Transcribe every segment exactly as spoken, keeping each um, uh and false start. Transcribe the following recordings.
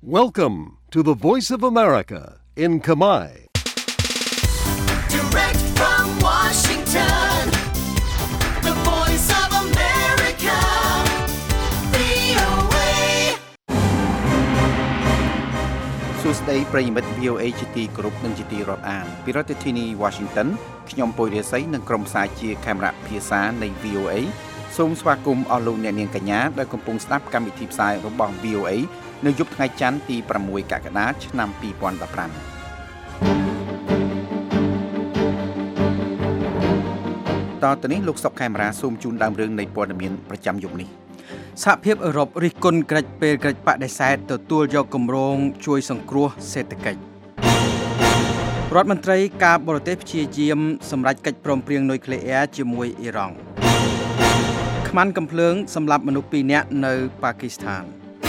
Welcome to the Voice of America in Khmer. Direct from Washington, the Voice of America, វី អូ เอសួស្តីប្រិយមិត្ត វី អូ เอ ជាទីគោរពនិងជាទីរាប់អានពីរដ្ឋធានី Washington ខ្ញុំពុយរាសីនិងក្រុមផ្សាយជាកាមេរ៉ាភាសានៃ វី អូ เอ សូមស្វាគមន៍អស់លោកអ្នកនាងកញ្ញាដែលកំពុងស្ដាប់កម្មវិធីផ្សាយរបស់ វី អូ เอ នៅយប់ថ្ងៃច័ន្ទទីប្រាំមួយកក្កដាឆ្នាំពីរពាន់ដប់ប្រាំតទៅនេះលោកសុកខេមរាសូមជូនដើមរឿងនៃព័ត៌មានប្រចាំយប់នេះសហភាពអឺរ៉ុបរិះគន់ក្រិចពេលក្រិចបដិសេធទទួលយកគម្រោងជួយសង្គ្រោះសេដ្ឋកិច្ចរដ្ឋមន្ត្រីការបរទេសព្យាយាមសម្រេចកិច្ចព្រមព្រៀងនុយក្លេអ៊ែរជាមួយអ៊ីរ៉ង់ខ្មាន់កំភ្លើងសម្លាប់មនុស្សពីរនាក់នៅប៉ាគីស្ថាន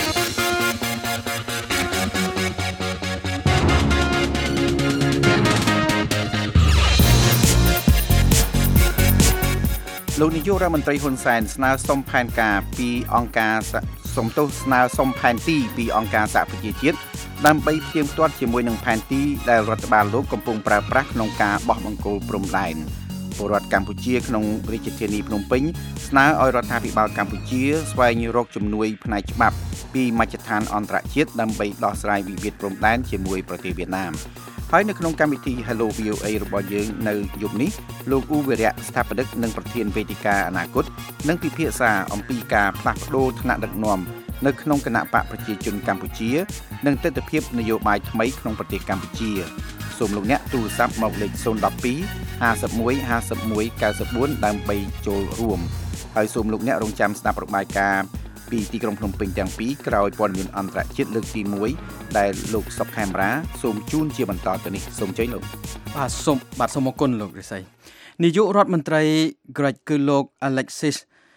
លោកនាយករដ្ឋមន្ត្រីហ៊ុនសែនស្នើសុំផែនការពីអង្គការសំទោសស្នើសុំផែនទីពីអង្គការសហប្រជាជាតិដើម្បីផ្ទៀងផ្ទាត់ជាមួយនឹងផែនទីដែលរដ្ឋបាលលោកកំពុងប្រើប្រាស់ក្នុងការបោះបង្គោលព្រំដែនពលរដ្ឋកម្ពុជាក្នុងរាជធានីភ្នំពេញស្នើឲ្យរដ្ឋាភិបាលកម្ពុជាស្វែងរកជំនួយផ្នែកច្បាប់ពីមជ្ឈដ្ឋានអន្តរជាតិដើម្បីដោះស្រាយវិវាទព្រំដែនជាមួយប្រទេសវៀតណាមហើយនៅក្នុងកម្មវិធី Hello វី អូ เอ របស់យើងនៅយប់នេះលោកអ៊ូវីរៈស្ថាបនិកនិងប្រធានវេទិកាអនាគតនឹងពិភាក្សាអំពីការផ្លាស់ប្ដូរថ្នាក់ដឹកនាំនៅក្នុងគណៈបកប្រជាជនកម្ពុជានិងទស្សនវិជ្ជានយោបាយថ្មីក្នុងប្រទេសកម្ពុជាសូមលោកអ្នកទូរស័ព្ទមកលេខศูนย์ một hai ห้าสิบเอ็ด ห้าสิบเอ็ด เก้าสิบสี่ដើម្បីចូលរួមហើយសូមលោកអ្នករងចាំស្ដាប់របាយការណ៍ពីទីក្រុងភ្នំពេញទាំងពីរក្រោយព័ត៌មានអន្តរជាតិលើកទីមួយដែលលោកសុកខេមរាសូមជូនជាបន្តទៅនេះសូមជ័យលោកបាទសូមបាទសូមអរគុណលោករិស័យនាយករដ្ឋមន្ត្រីក្រិចគឺលោក Alexis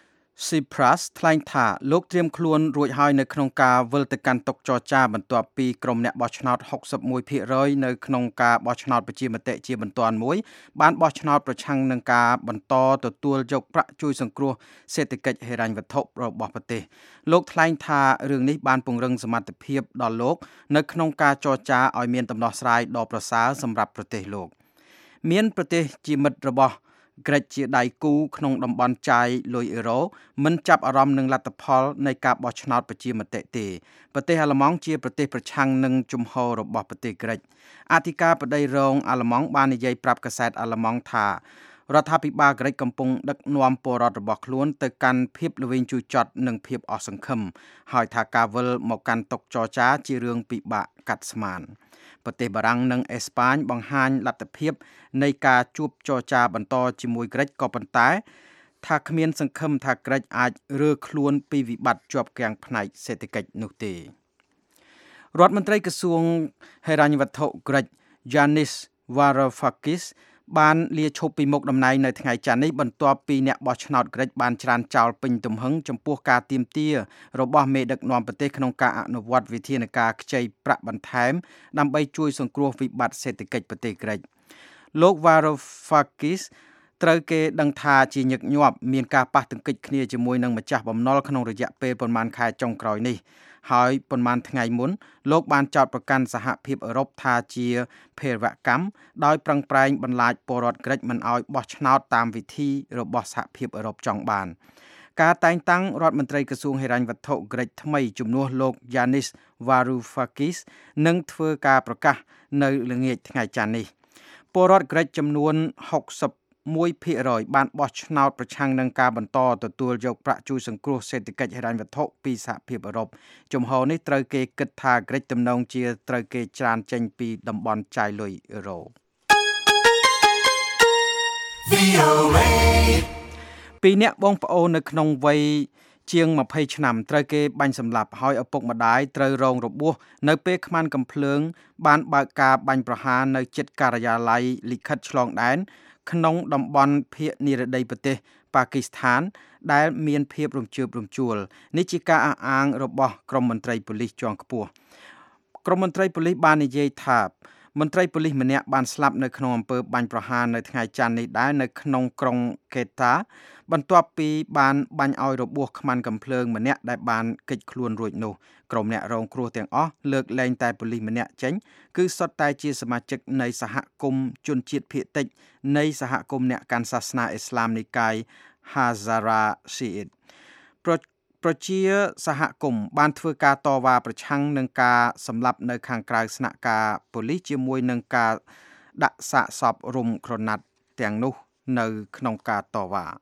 Tsipras ថ្លែងថាលោកត្រៀមខ្លួនរួចហើយនៅក្នុងការវិលទៅកាន់តុចរចាបន្ទាប់ពីក្រុមអ្នកបោះឆ្នោត หกสิบเอ็ดភាគរយ នៅក្នុងការបោះឆ្នោតប្រជាមតិជាបន្ទាន់មួយបានបោះឆ្នោតប្រឆាំងនឹងការបន្តទទួលយកប្រាក់ជួយសង្គ្រោះសេដ្ឋកិច្ចហិរញ្ញវត្ថុរបស់ប្រទេសលោកថ្លែងថារឿងនេះបានពង្រឹងសមត្ថភាពដល់លោកនៅក្នុងការចរចាឲ្យមានដំណោះស្រាយដ៏ប្រសើរសម្រាប់ប្រទេសលោកមានប្រទេសជាមិត្តរបស់ក្រិចជាដៃគូក្នុងតំបន់ចាយលុយអ៊ឺរ៉ូមិនចាប់អារម្មណ៍នឹងលទ្ធផលនៃការបោះឆ្នោតប្រជាមតិទេប្រទេសអាល្លឺម៉ង់ជាប្រទេសប្រឆាំងនឹងជំហររបស់ប្រទេសក្រិចអធិការបតីរងអាល្លឺម៉ង់បាននិយាយប្រាប់កាសែតអាល្លឺម៉ង់ថារដ្ឋាភិបាលក្រិចកំពុងដឹកនាំពលរដ្ឋរបស់ខ្លួនទៅកាន់ភាពល្វីងជូរចត់និងភាពអស់សង្ឃឹមហើយថាការវិលមកកាន់តុចរចាជារឿងពិបាកកាត់ស្មានប្រទេសបារាំងនិងអេស្ប៉ាញបង្ហាញលទ្ធភាពនៃការជួបចរចាបន្តជាមួយក្រិចក៏ប៉ុន្តែថាគ្មានសង្ឃឹមថាក្រិចអាចរើខ្លួនពីវិបត្តិជាប់គាំងផ្នែកសេដ្ឋកិច្ចនោះទេរដ្ឋមន្ត្រីក្រសួងហិរញ្ញវត្ថុក្រិច Yanis Varoufakis បានលាឈប់ពីមុខតំណែងនៅថ្ងៃច័ន្ទនេះបន្ទាប់ពីអ្នកបោះឆ្នោតក្រិចបានច្រានចោលពេញទំហឹងចំពោះការទាមទាររបស់មេដឹកនាំប្រទេសក្នុងការអនុវត្តវិធានការខ្ចីប្រាក់បន្ថែមដើម្បីជួយសង្គ្រោះវិបត្តិសេដ្ឋកិច្ចប្រទេសក្រិចលោក Varoufakis ត្រូវគេដឹងថាជាញឹកញាប់មានការប៉ះទង្គិចគ្នាជាមួយនឹងម្ចាស់បំណុលក្នុងរយៈពេលប្រមាណខែចុងក្រោយនេះហើយប៉ុន្មានថ្ងៃមុនលោកបានចោទប្រកាន់សហភាពអឺរ៉ុបថាជាភេរវកម្មដោយប្រឹងប្រែងបន្លាចពលរដ្ឋក្រិចមិនឲ្យបោះឆ្នោតតាមវិធីរបស់សហភាពអឺរ៉ុបចង់បានការតែងតាំងរដ្ឋមន្ត្រីក្រសួងហិរញ្ញវត្ថុក្រិចថ្មីជំនួសលោក Yanis Varoufakis នឹងធ្វើការប្រកាសនៅល្ងាចថ្ងៃច័ន្ទនេះពលរដ្ឋក្រិចចំនួន หกสิบเอ็ดភាគរយ បានបោះឆ្នោតប្រឆាំងនឹងការបន្តទទួលយកប្រាក់ជួយសង្គ្រោះសេដ្ឋកិច្ចហិរញ្ញវត្ថុពីសហភាពអឺរ៉ុបជំហរនេះត្រូវគេគិតថាក្រិចទំនងជាត្រូវគេច្រានចេញពីតំបន់ចាយលុយអឺរ៉ូ វី អូ เอ ពីអ្នកបងប្អូននៅក្នុងវ័យជាងยี่สิบឆ្នាំត្រូវគេបាញ់សម្លាប់ហើយឪពុកម្ដាយត្រូវរងរបួសនៅពេលខ្មាន់កំភ្លើងបានបើកការបាញ់ប្រហារនៅជិតការិយាល័យលិខិតឆ្លងដែនក្នុងតំបន់ភាគនិរតីប្រទេសប៉ាគីស្ថានដែលមានភាពរំជើបរំជួលនេះជាការអះអាងរបស់ក្រុមមន្ត្រីប៉ូលីសជាន់ខ្ពស់ក្រុមមន្ត្រីប៉ូលីសបាននិយាយថាមន្ត្រីប៉ូលីសម្នាក់បានស្លាប់នៅក្នុងអំពើបាញ់ប្រហារនៅថ្ងៃច័ន្ទនេះដែរនៅក្នុងក្រុងកេតាបន្ទាប់ពីបានបាញ់ឲ្យរបួសខ្មាន់កំភ្លើងម្នាក់ដែលបានគេចខ្លួនរួចនោះក្រុមអ្នករងគ្រោះទាំងអស់លើកលែងតែប៉ូលីសម្នាក់ចេញគឺសុទ្ធតែជាសមាជិកនៃសហគមន៍ជនជាតិភាគតិចនៃសហគមន៍អ្នកកាន់សាសនាអ៊ីស្លាមនិកាយ Hazara Shiite ប្រជាសហគមន៍បានធ្វើការតវ៉ាប្រឆាំងនឹងការសម្លាប់នៅខាងក្រៅស្នាក់ការប៉ូលីសជាមួយនឹងការដាក់សាកសពរុំក្រណាត់ទាំងនោះនៅក្នុងការតវ៉ា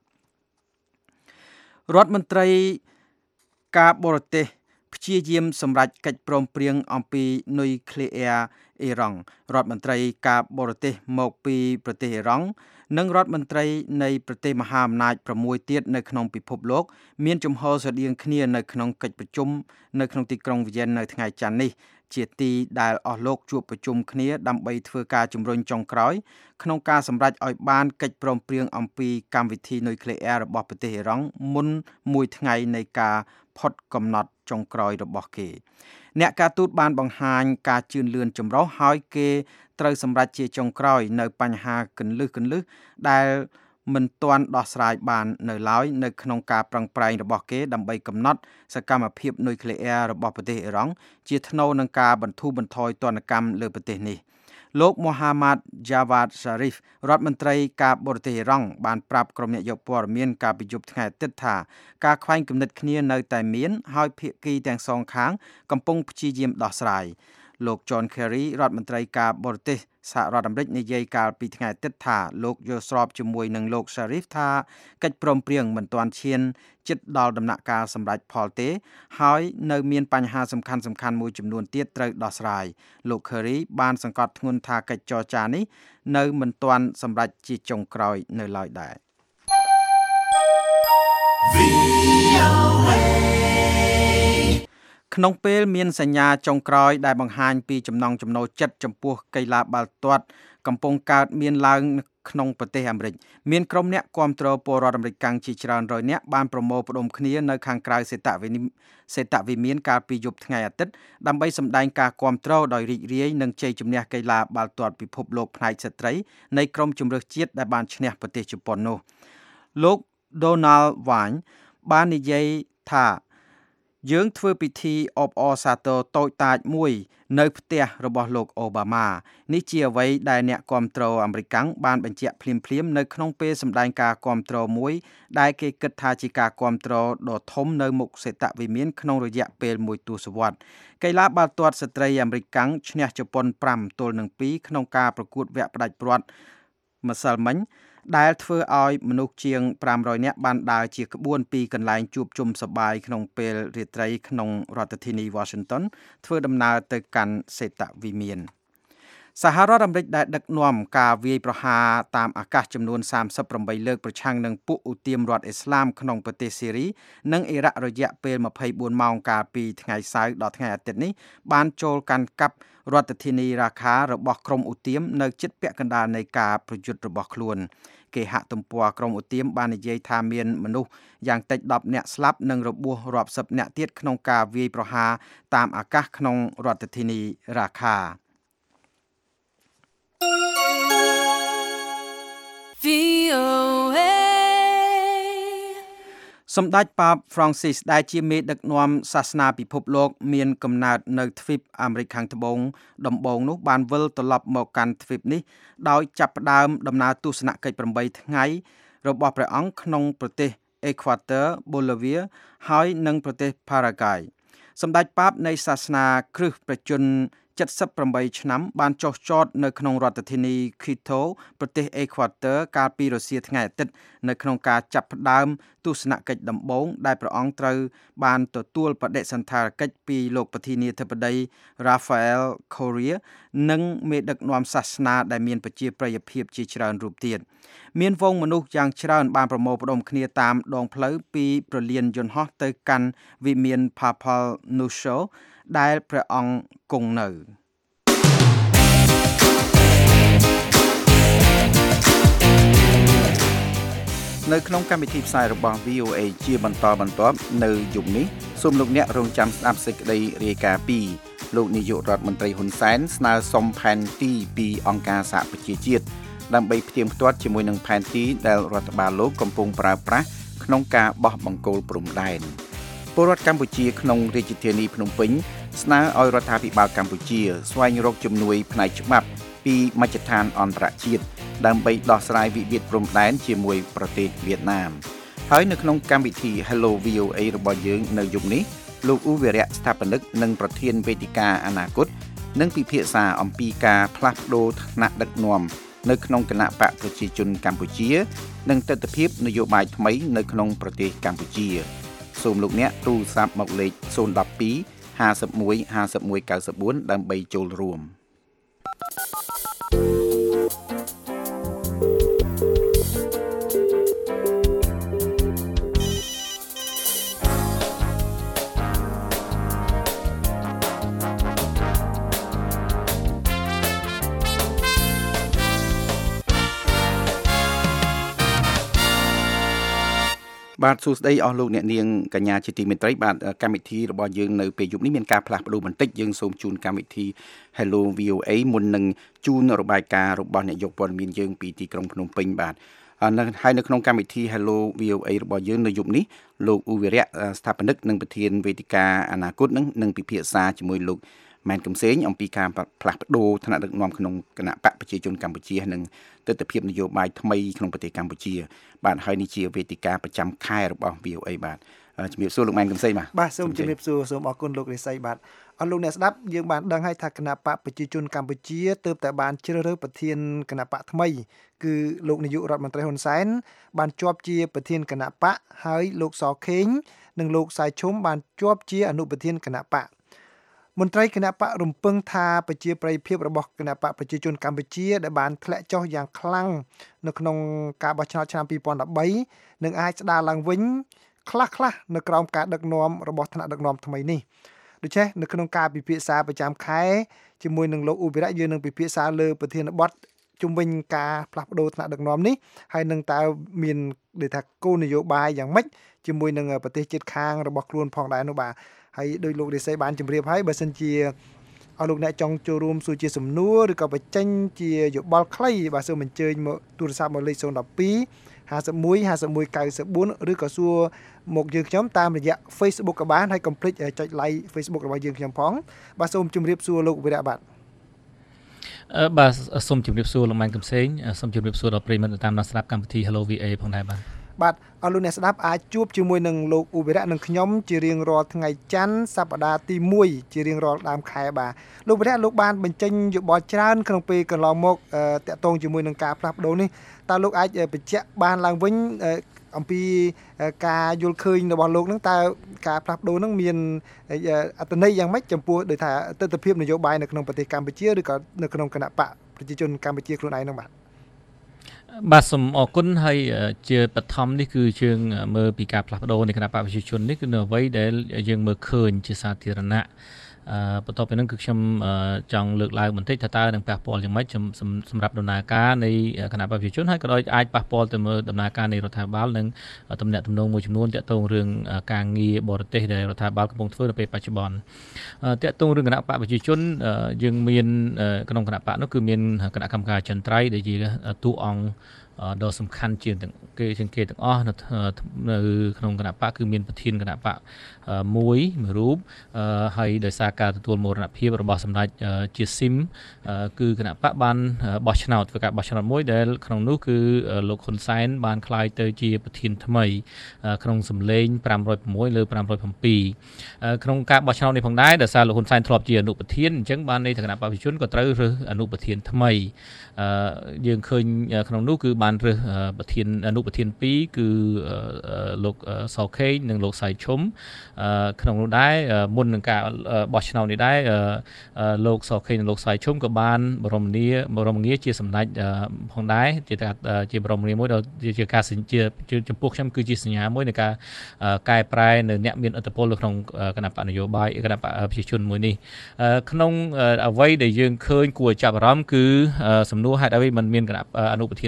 រដ្ឋមន្ត្រីការបរទេសព្យាយាមសម្រេចកិច្ចព្រមព្រៀងអំពីនុយក្លេអ៊ែរអ៊ីរ៉ង់រដ្ឋមន្ត្រីការបរទេសមកពីប្រទេសអ៊ីរ៉ង់និងរដ្ឋមន្ត្រីនៃប្រទេសមហាអំណាច៦ទៀតនៅក្នុងពិភពលោកមានជំហរស្រដៀងគ្នានៅក្នុងកិច្ចប្រជុំនៅក្នុងទីក្រុងវីយ៉ែននៅថ្ងៃច័ន្ទនេះជាទីដែលអស់លោកជួបប្រជុំគ្នាដើម្បីធ្វើការជំរុញចុងក្រោយក្នុងការសម្រេចឲ្យបានកិច្ចព្រមព្រៀងអំពីកម្មវិធីនុយក្លេអ៊ែររបស់ប្រទេសអ៊ីរ៉ង់មុនមួយថ្ងៃនៃការផុតកំណត់ចុងក្រោយរបស់គេអ្នកការទូតបានបង្ហាញការជឿនលឿនចម្រុះហើយគេត្រូវសម្រេចជាចុងក្រោយនៅបញ្ហាកន្លឹះកន្លឹះដែលមិនទាន់ដោះស្រាយបាននៅឡើយនៅក្នុងការប្រឹងប្រែងរបស់គេដើម្បីកំណត់សកម្មភាពនុយក្លេអ៊ែររបស់ប្រទេសអ៊ីរ៉ង់ជាថ្នូរនឹងការបន្ធូរបន្ថយទណ្ឌកម្មលើប្រទេសនេះលោក Mohammad Javad Zarif រដ្ឋមន្ត្រីការបរទេសអ៊ីរ៉ង់បានប្រាប់ក្រុមអ្នកយកព័ត៌មានកាលពីយប់ថ្ងៃអាទិត្យថាការខ្វែងគំនិតគ្នានៅតែមានហើយភាគីទាំងសងខាងកំពុងព្យាយាមដោះស្រាយលោក John Kerry រដ្ឋមន្ត្រីការបរទេសសហរដ្ឋអាមេរិកនិយាយកាលពីថ្ងៃអាទិត្យថាលោកយល់ស្របជាមួយនឹងលោក Zarif ថាកិច្ចព្រមព្រៀងមិនទាន់ឈានជិតដល់ដំណាក់កាលសម្រេចផលទេហើយនៅមានបញ្ហាសំខាន់សំខាន់មួយចំនួនទៀតត្រូវដោះស្រាយលោក Kerry បានសង្កត់ធ្ងន់ថាកិច្ចចរចានេះនៅមិនទាន់សម្រេចជាចុងក្រោយនៅឡើយដែរក្នុងពេលមានសញ្ញាចុងក្រោយដែលបង្ហាញពីចំណង់ចំណូលចិត្តចំពោះកីឡាបាល់ទាត់កំពុងកើតមានឡើងក្នុងប្រទេសអាមេរិកមានក្រុមអ្នកគាំទ្រពលរដ្ឋអាមេរិកកាំងជាច្រើនរយនាក់បានប្រមូលផ្ដុំគ្នានៅខាងក្រៅសេតវិសេតវិមានកាលពីយប់ថ្ងៃអាទិត្យដើម្បីសម្ដែងការគាំទ្រដោយរីករាយនឹងជ័យជំនះកីឡាបាល់ទាត់ពិភពលោកផ្នែកស្ត្រីនៃក្រុមជម្រើសជាតិដែលបានឈ្នះប្រទេសជប៉ុននោះលោក Donald Wine បាននិយាយថាយើងធ្វើពិធីអបអរសាទរតូចតាចមួយនៅផ្ទះរបស់លោកអូបាម៉ានេះជាអ្វីដែលអ្នកគាំទ្រអាមេរិកកាំងបានបញ្ជាក់ភ្លាមៗនៅក្នុងពេលសម្ដែងការគាំទ្រមួយដែលគេគិតថាជាការគាំទ្រដ៏ធំនៅមុខសេតវិមានក្នុងរយៈពេលមួយទសវត្សរ៍កីឡាបាល់ទាត់ស្ត្រីអាមេរិកកាំងឈ្នះជប៉ុនប្រាំទល់នឹងពីរក្នុងការប្រកួតវគ្គផ្ដាច់ព្រ័ត្រម្សិលមិញដែលធ្វើឲ្យមនុស្សជាងប្រាំរយនាក់បានដើរជាក្បួនពីកន្លែងជួបជុំសប្បាយក្នុងពេលរាត្រីក្នុងរដ្ឋធានី Washington ធ្វើដំណើរទៅកាន់សេតវិមានសហរដ្ឋអាមេរិកដែលដឹកនាំការវាយប្រហារតាមអាកាសចំនួនសាមសិបប្រាំបីលើកប្រឆាំងនឹងពួកឧទាមរដ្ឋអ៊ីស្លាមក្នុងប្រទេសសេរីនិងអ៊ីរ៉ាក់រយៈពេលម្ភៃបួនម៉ោងកាលពីថ្ងៃសៅរ៍ដល់ថ្ងៃអាទិត្យនេះបានចូលកាន់កាប់រដ្ឋធានីរ៉ាខារបស់ក្រុមឧទាមនៅជិតពាក់កណ្ដាលនៃការប្រយុទ្ធរបស់ខ្លួនគេហទំព័រក្រុមឧទាមបាននិយាយថាមានមនុស្សយ៉ាងតិចដប់នាក់ស្លាប់និងរបួសរាប់សិបនាក់ទៀតក្នុងការវាយប្រហារតាមអាកាសក្នុងរដ្ឋធានីរ៉ាខាសម្ដេចប៉ាប Francis ដែលជាមេដឹកនាំសាសនាពិភពលោកមានកំណើតនៅទ្វីបអាមេរិកខាងត្បូងដំបូងនោះបានវិលត្រឡប់មកកាន់ទ្វីបនេះដោយចាប់ផ្ដើមដំណើរទស្សនកិច្ចប្រាំបីថ្ងៃរបស់ព្រះអង្គក្នុងប្រទេស Ecuador, Bolivia ហើយនិងប្រទេស Paraguay សម្ដេចប៉ាបនៃសាសនាគ្រិស្តប្រជជនเจ็ดสิบแปดឆ្នាំបានចុះចតនៅក្នុងរដ្ឋធានី Quito ប្រទេស Ecuador កាលពីរសៀលថ្ងៃអាទិត្យនៅក្នុងការចាប់ផ្ដើមទស្សនកិច្ចដំបូងដែលព្រះអង្គត្រូវបានទទួលបដិសណ្ឋារកិច្ចពីលោកប្រធានាធិបតី Rafael Correa និងមេដឹកនាំសាសនាដែលមានប្រជាប្រិយភាពជាច្រើនរូបទៀតមានវងមនុស្សយ៉ាងច្រើនបានប្រមូលផ្ដុំគ្នាតាមដងផ្លូវពីប្រលានយន្តហោះទៅកាន់វិមាន Papal Nusso ដែលព្រះអង្គគង់នៅនៅក្នុងកម្មវិធីផ្សាយរបស់ វី អូ អេ ជាបន្តបន្ទាប់នៅយប់នេះសូមលោកអ្នករងចាំស្ដាប់សេចក្តីរាយការណ៍ពីលោកនាយករដ្ឋមន្ត្រីហ៊ុនសែនស្នើសុំផែនទីពីអង្គការសហប្រជាជាតិដើម្បីផ្ទៀងផ្ទាត់ជាមួយនឹងផែនទីដែលរដ្ឋបាលលោកកំពុងប្រើប្រាស់ក្នុងការបោះបង្គោលព្រំដែនពលរដ្ឋកម្ពុជាក្នុងរាជធានីភ្នំពេញស្នើឲ្យរដ្ឋាភិបាលកម្ពុជាស្វែងរកជំនួយផ្នែកច្បាប់ពីមជ្ឈដ្ឋានអន្តរជាតិដើម្បីដោះស្រាយវិវាទព្រំដែនជាមួយប្រទេសវៀតណាមហើយនៅក្នុងកម្មវិធី Hello វី អូ เอ របស់យើងនៅយប់នេះលោកឧវិរៈស្ថាបនិកនិងប្រធានវេទិកាអនាគតនឹងពិភាក្សាអំពីការផ្លាស់ប្ដូរឋានៈដឹកនាំនៅក្នុងគណៈបកប្រជាជនកម្ពុជានិងទស្សនវិជ្ជានយោបាយថ្មីនៅក្នុងប្រទេសកម្ពុជាសូមលោកអ្នកទូរស័ព្ទមកលេខศูนย์ หนึ่ง สอง ห้า หนึ่ง ห้า หนึ่ง เก้า สี่ ដើម្បីចូលរួម បាទសួស្តីអស់លោកអ្នកនាងកញ្ញាជាទីមេត្រីបាទកម្មវិធីរបស់យើងនៅពេលយប់នេះមានការផ្លាស់ប្ដូរបន្តិចយើងសូមជូនកម្មវិធី Hello វី អូ เอ មុននឹងជូនរបាយការណ៍របស់អ្នកយកព័ត៌មានយើងពីទីក្រុងភ្នំពេញបាទហើយនៅក្នុងកម្មវិធី Hello វី អូ เอ របស់យើងនៅយប់នេះលោកឧវិរៈស្ថាបនិកនិងប្រធានវេទិកាអនាគតនឹងនឹងពិភាក្សាជាមួយលោកម៉ែនកំសែងអំពីការផ្លាស់ប្ដូរឋានៈដឹកនាំក្នុងគណៈបកប្រជាជនកម្ពុជានិងទស្សនវិជ្ជានយោបាយថ្មីក្នុងប្រទេសកម្ពុជាបាទហើយនេះជាវេទិកាប្រចាំខែរបស់ វី អូ เอ បាទជំរាបសួរលោកម៉ែនកំសែងបាទបាទសូមជំរាបសួរសូមអរគុណលោករិស័យបាទអរលោកអ្នកស្ដាប់យើងបានដឹងហើយថាគណៈបកប្រជាជនកម្ពុជាទើបតែបានជ្រើសរើសប្រធានគណៈបកថ្មីគឺលោកនាយករដ្ឋមន្ត្រីហ៊ុនសែនបានជាប់ជាប្រធានគណៈបកហើយលោកសខេងនិងលោកសៃឈុំបានជាប់ជាអនុប្រធានគណៈបកមន្ត្រីគណៈបករំពឹងថាប្រជាប្រិយភាពរបស់គណៈបកប្រជាជនកម្ពុជាដែលបានធ្លាក់ចុះយ៉ាងខ្លាំងនៅក្នុងការបោះឆ្នោតឆ្នាំពីរពាន់ដប់បីនឹងអាចស្ដារឡើងវិញខ្លះខ្លះនៅក្រោមការដឹកនាំរបស់ថ្នាក់ដឹកនាំថ្មីនេះដូច្នេះនៅក្នុងការពិភាក្សាប្រចាំខែជាមួយនឹងលោកឧបិរៈយើងនឹងពិភាក្សាលើប្រធានបទជំវិញការផ្លាស់ប្ដូរថ្នាក់ដឹកនាំនេះហើយនឹងតើមានដូចថាគោលនយោបាយយ៉ាងម៉េចជាមួយនឹងប្រទេសជិតខាងរបស់ខ្លួនផងដែរនោះបាទហើយដោយលោករិស័យបានជម្រាបហើយបើសិនជាអស់លោកអ្នកចង់ចូលរួមសួរជាសំណួរឬក៏បញ្ចេញជាយោបល់ខ្លីបាទសូមអញ្ជើញមកទូរស័ព្ទមកលេខศูนย์ หนึ่ง สอง ห้า หนึ่ง ห้า หนึ่ง เก้า สี่ ឬក៏សួរមកយើងខ្ញុំតាមរយៈ Facebook ក៏បានហើយកុំភ្លេចចុច like Facebook របស់យើងខ្ញុំផងបាទសូមជម្រាបសួរលោកវិរៈបាទអឺបាទសូមជម្រាបសួរលោកម៉ែនកំសែងសូមជម្រាបសួរដល់ប្រិយមិត្តតាមដានស្ដាប់កម្មវិធី Hello វី เอ ផងដែរបាទបាទអរលោកអ្នកស្ដាប់អាចជួបជាមួយនឹងលោកឧបិរៈនិងខ្ញុំជារៀងរាល់ថ្ងៃច័ន្ទសប្តាហ៍ទីមួយជារៀងរាល់ដើមខែបាទលោកឧបិរៈលោកបានបញ្ចេញយោបល់ច្រើនក្នុងពេលកន្លងមកតាក់ទងជាមួយនឹងការផ្លាស់ប្ដូរនេះតើលោកអាចបញ្ជាក់បានឡើងវិញអំពីការយល់ឃើញរបស់លោកនឹងតើការផ្លាស់ប្ដូរនឹងមានអត្ថន័យយ៉ាងម៉េចចំពោះដូចថាទស្សនវិជ្ជានយោបាយនៅក្នុងប្រទេសកម្ពុជាឬក៏នៅក្នុងគណៈបកប្រជាជនកម្ពុជាខ្លួនឯងនឹងបាទបាទសូមអរគុណហើយជាបឋមនេះគឺយើងមើលពីការផ្លាស់ប្ដូរនៃគណៈបកប្រជាជននេះគឺនៅអ្វីដែលយើងមើលឃើញជាសាធារណៈអឺបន្ទាប់ពីនោះគឺខ្ញុំចង់លើកឡើងបន្តិចថាតើនឹងប៉ះពាល់យ៉ាងម៉េចសម្រាប់ដំណើរការនៃគណៈបកប្រជាជនហើយក៏ដោយអាចប៉ះពាល់ទៅមើលដំណើរការនៃរដ្ឋាភិបាលនិងតំណែងតំណងមួយចំនួនតាក់ទងរឿងការងារបរទេសដែលរដ្ឋាភិបាលកំពុងធ្វើនៅពេលបច្ចុប្បន្នតាក់ទងរឿងគណៈបកប្រជាជនយើងមានក្នុងគណៈបកនោះគឺមានគណៈកម្មការចន្ទ្រៃដែលជាតួអង្គដ៏សំខាន់ជាងគេជាងគេទាំងអស់នៅនៅក្នុងគណៈបកគឺមានប្រធានគណៈបកមួយមួយរូបហើយដោយសារការទទួលមរណភាពរបស់សម្ដេចជាស៊ីមគឺគណៈបកបានបោះឆ្នោតធ្វើការបោះឆ្នោតមួយដែលក្នុងនោះគឺលោកហ៊ុនសែនបានក្លាយទៅជាប្រធានថ្មីក្នុងសម្លេងfive oh sixលើfive oh sevenក្នុងការបោះឆ្នោតនេះផងដែរដោយសារលោកហ៊ុនសែនធ្លាប់ជាអនុប្រធានអញ្ចឹងបាននៃគណៈបកប្រជាជនក៏ត្រូវរើសអនុប្រធានថ្មីយើងឃើញក្នុងនោះគឺបានរើសប្រធានអនុប្រធានtwoគឺលោកសខេងនិងលោកសៃឈុំក្នុងនោះដែរមុននឹងការបោះឆ្នោតនេះដែរលោកសខេងនិងលោកសៃឈុំក៏បានបរមនាបរមងារជាសម្ដេចផងដែរជាជាបរមងារមួយដែលជាការជាចំពោះខ្ញុំគឺជាសញ្ញាមួយនៃការកែប្រែនៅអ្នកមានឥទ្ធិពលនៅក្នុងគណៈបកនយោបាយគណៈបកប្រជាជនមួយនេះក្នុងអ្វីដែលយើងឃើញគួរចាប់អារម្មណ៍គឺសំណួរហេតុអ្វីមិនមានគណៈអនុប្រធានtwo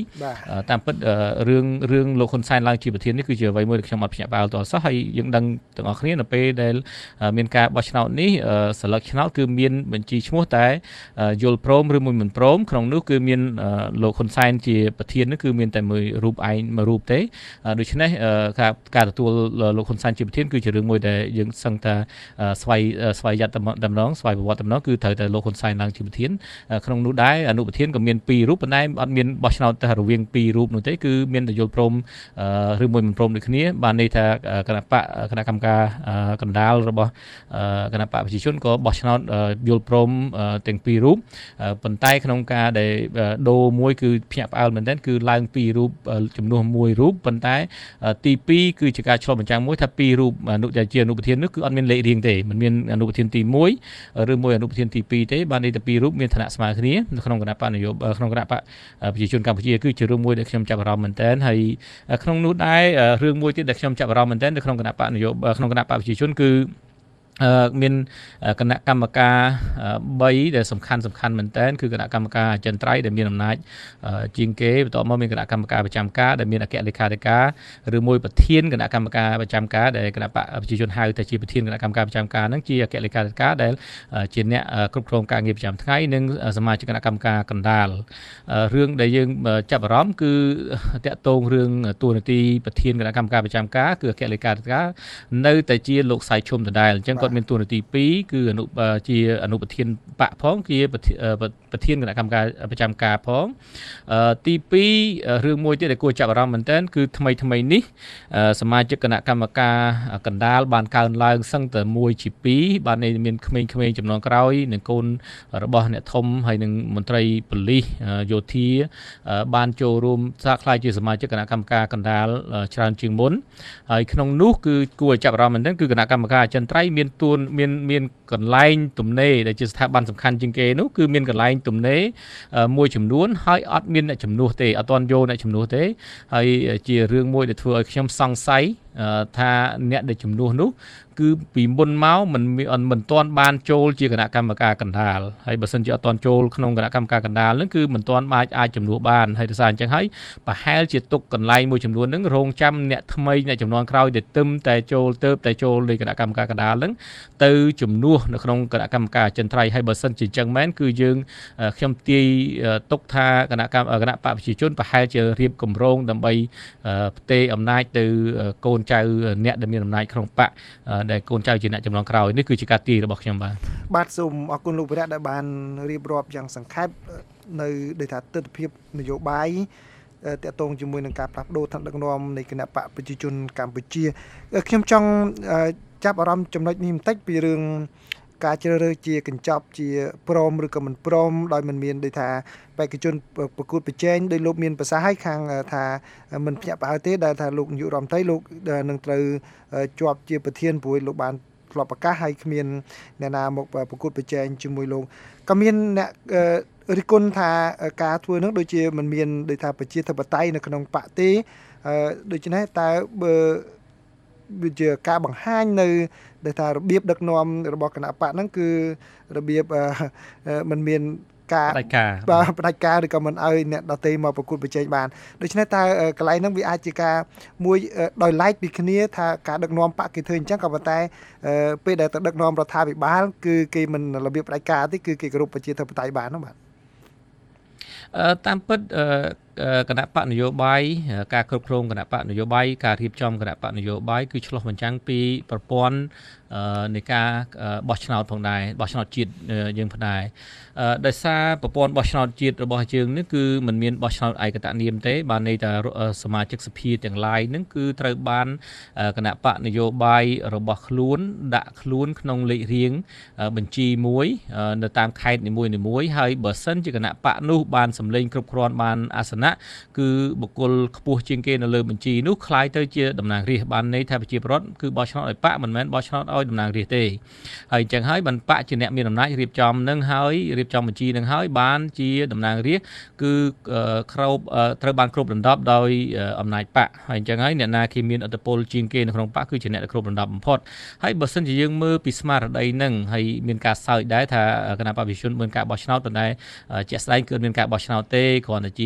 តាមពិតរឿងរឿងលោកហ៊ុនសែនឡើងជាប្រធាននេះគឺជាអ្វីមួយដែលខ្ញុំអត់ភ្ញាក់ផ្អើលតសោះហើយយើងដឹងទាំងអស់គ្នានៅពេលដែលមានការបោះឆ្នោតនេះសិលឹកឆ្នោតគឺមានបញ្ជីឈ្មោះតែយល់ព្រមឬមួយមិនព្រមក្នុងនោះគឺមានលោកហ៊ុនសែនជាប្រធាននោះគឺមានតែមួយរូបឯងមួយរូបទេដូច្នេះការការទទួលលោកហ៊ុនសែនជាប្រធានគឺជារឿងមួយដែលយើងសឹងថាស្វ័យស្វ័យយ័តតំណងស្វ័យប្រវត្តិតំណងគឺត្រូវតែលោកហ៊ុនសែនឡើងជាប្រធានក្នុងនោះដែរអនុប្រធានក៏មានពីររូបប៉ុន្តែអត់មានបោះឆ្នោតតែរវាងពីររូបនោះទេគឺមានតែយល់ព្រមឬមួយមិនព្រមដូចគ្នាបានន័យថាគណៈបកគណៈកម្មការកណ្ដាលរបស់គណៈបកប្រជាជនក៏បោះឆ្នោតយល់ព្រមទាំងពីររូបប៉ុន្តែក្នុងការដែលដូរមួយគឺភ្ញាក់ផ្អើលមែនទែនគឺឡើងពីររូបចំនួនមួយរូបប៉ុន្តែទីពីរគឺជាការឆ្លុះបញ្ចាំងមួយថាពីររូបអនុជាអនុប្រធាននោះគឺអត់មានលេខរៀងទេមិនមានអនុប្រធានទីមួយឬមួយអនុប្រធានទីពីរទេបានន័យថាពីររូបមានឋានៈស្មើគ្នានៅក្នុងគណៈបកនយោបាយក្នុងគណៈបកប្រជាជនកម្ពុជាគឺជារឿងមួយដែលខ្ញុំចាប់អារម្មណ៍មែនទែនហើយក្នុងនោះដែររឿងមួយទៀតដែលខ្ញុំចាប់អារម្មណ៍មែនទែននៅក្នុងគណៈបកនយោបាយក្នុងគណៈបកប្រជាជនគឺមានគណៈកម្មការបីដែលសំខាន់សំខាន់មែនតើគឺគណៈកម្មការអចិន្ត្រៃយ៍ដែលមានអំណាចជាងគេបន្ទាប់មកមានគណៈកម្មការប្រចាំការដែលមានអគ្គលេខាធិការឬមួយប្រធានគណៈកម្មការប្រចាំការដែលគណៈបកប្រជាជនហៅតែជាប្រធានគណៈកម្មការប្រចាំការហ្នឹងជាអគ្គលេខាធិការដែលជាអ្នកគ្រប់គ្រងការងារប្រចាំថ្ងៃនិងសមាជិកគណៈកម្មការកណ្ដាលរឿងដែលយើងចាប់អារម្មណ៍គឺតាក់ទងរឿងតួនាទីប្រធានគណៈកម្មការប្រចាំការគឺអគ្គលេខាធិការនៅតែជាលោកសៃឈុំដដែលអញ្ចឹងគាត់មានតួនាទីពីរគឺអនុជាអនុប្រធានបកផងជាប្រធានគណៈកម្មការប្រចាំការផងទីពីររឿងមួយទៀតដែលគួរចាប់អារម្មណ៍មែនទែនគឺថ្មីថ្មីនេះសមាជិកគណៈកម្មការកណ្ដាលបានកើនឡើងសឹងតែមួយជាពីរបានមានក្មេងៗចំនួនក្រោយនិងកូនរបស់អ្នកធំហើយនិងមន្ត្រីប៉ូលីសយោធាបានចូលរួមសាកខ្លាយជាសមាជិកគណៈកម្មការកណ្ដាលច្រើនជាងមុនហើយក្នុងនោះគឺគួរចាប់អារម្មណ៍មែនទែនគឺគណៈកម្មការអចិន្ត្រៃយ៍មានតួមានមានកន្លែងទំនេរដែលជាស្ថាប័នសំខាន់ជាងគេនោះគឺមានកន្លែងទំនេរមួយចំនួនហើយអត់មានអ្នកជំនួសទេអត់ទាន់យកអ្នកជំនួសទេហើយជារឿងមួយដែលធ្វើឲ្យខ្ញុំសង្ស័យថាអ្នកដែលជំនួសនោះគឺពីមុនមកមិនមិនទាន់បានចូលជាគណៈកម្មការកណ្ដាលហើយបើសិនជាអត់ទាន់ចូលក្នុងគណៈកម្មការកណ្ដាលហ្នឹងគឺមិនទាន់អាចអាចជំនួសបានហើយដោយសារអញ្ចឹងហើយប្រហែលជាទុកកន្លែងមួយចំនួនហ្នឹងរងចាំអ្នកថ្មីអ្នកចំនួនក្រោយដែលទឹមតែចូលទៅតែចូលលេខគណៈកម្មការកណ្ដាលហ្នឹងទៅជំនួសនៅក្នុងគណៈកម្មការអចិន្ត្រៃយ៍ហើយបើសិនជាអញ្ចឹងមែនគឺយើងខ្ញុំទាយទុកថាគណៈកម្មគណៈបកប្រជាជនប្រហែលជារៀបគម្រោងដើម្បីផ្ទេរអំណាចទៅកូនចៅអ្នកដែលមានអំណាចក្នុងបកដែលកូនចៅជាអ្នកចំនួនក្រោយនេះគឺជាការទាយរបស់ខ្ញុំបាទបាទសូមអរគុណលោកវិរៈដែលបានរៀបរាប់យ៉ាងសង្ខេបនៅដូចថាទស្សនវិជ្ជានយោបាយតាក់ទងជាមួយនឹងការផ្លាស់ប្ដូរឋានដឹកនាំនៃគណៈបកប្រជាជនកម្ពុជាខ្ញុំចង់ចាប់អារម្មណ៍ចំណុចនេះបន្តិចពីរឿងការជ្រើសរើសជាកញ្ចប់ជាព្រមឬក៏មិនព្រមដោយមិនមានដូចថាបេក្ខជនប្រកួតប្រជែងដោយលោកមានប្រសាសន៍ឲ្យខាងថាមិនភ្ញាក់ផ្អើលទេដែលថាលោកនាយករដ្ឋមន្ត្រីលោកនឹងត្រូវជាប់ជាប្រធានព្រោះលោកបានធ្លាប់ប្រកាសឲ្យគ្មានអ្នកណាមកប្រកួតប្រជែងជាមួយលោកក៏មានអ្នករិះគន់ថាការធ្វើនោះដូចជាមិនមានដូចថាប្រជាធិបតេយ្យនៅក្នុងបកទេដូច្នេះតើបើវាជាការបង្ហាញនៅដែលថារបៀបដឹកនាំរបស់គណៈបកហ្នឹងគឺរបៀបមិនមានការផ្ដាច់ការបាទផ្ដាច់ការឬក៏មិនឲ្យអ្នកដទៃមកប្រកួតប្រជែងបានដូច្នេះតើកន្លែងហ្នឹងវាអាចជាការមួយដោយឡែកពីគ្នាថាការដឹកនាំបកគេធ្វើអញ្ចឹងក៏ប៉ុន្តែពេលដែលទៅដឹកនាំរដ្ឋាភិបាលគឺគេមិនរបៀបផ្ដាច់ការទេគឺគេគោរពប្រជាធិបតេយ្យបានហ្នឹងបាទតាមពិតគណៈបកនយោបាយការគ្រប់គ្រងគណៈបកនយោបាយការរៀបចំគណៈបកនយោបាយគឺឆ្លុះបញ្ចាំងពីប្រព័ន្ធនៃការបោះឆ្នោតផងដែរបោះឆ្នោតជាតិយើងផងដែរដោយសារប្រព័ន្ធបោះឆ្នោតជាតិរបស់យើងនេះគឺมันមានបោះឆ្នោតឯកតនាមទេបានន័យថាសមាជិកសភាទាំងឡាយហ្នឹងគឺត្រូវបានគណៈបកនយោបាយរបស់ខ្លួនដាក់ខ្លួនក្នុងលេខរៀងបញ្ជីមួយនៅតាមខេត្តនីមួយៗហើយបើសិនជាគណៈបកនោះបានសម្លេងគ្រប់គ្រាន់បានអាសនៈគឺបុគ្គលខ្ពស់ជាងគេនៅលើបញ្ជីនោះคล้ายទៅជាតំណាងរាស្ត្របានន័យថាប្រជាពលរដ្ឋគឺបោះឆ្នោតឲ្យបកមិនមែនបោះឆ្នោតឲ្យតំណាងរាស្ត្រទេហើយអញ្ចឹងហើយបានបកជាអ្នកមានអំណាចរៀបចំនឹងហើយរៀបចំបញ្ជីនឹងហើយបានជាតំណាងរាស្ត្រគឺក្រោបត្រូវបានគ្រប់ដណ្ដប់ដោយអំណាចបកហើយអញ្ចឹងហើយអ្នកណាគេមានឥទ្ធិពលជាងគេនៅក្នុងបកគឺជាអ្នកដែលគ្រប់ដណ្ដប់បំផុតហើយបើសិនជាយើងមើលពីស្មារតីនឹងហើយមានការសើចដែរថាគណៈបព្វជិជនមានការបោះឆ្នោតប៉ុន្តែជាក់ស្ដែងគឺមានការបោះឆ្នោតទេគ្រាន់តែជាជា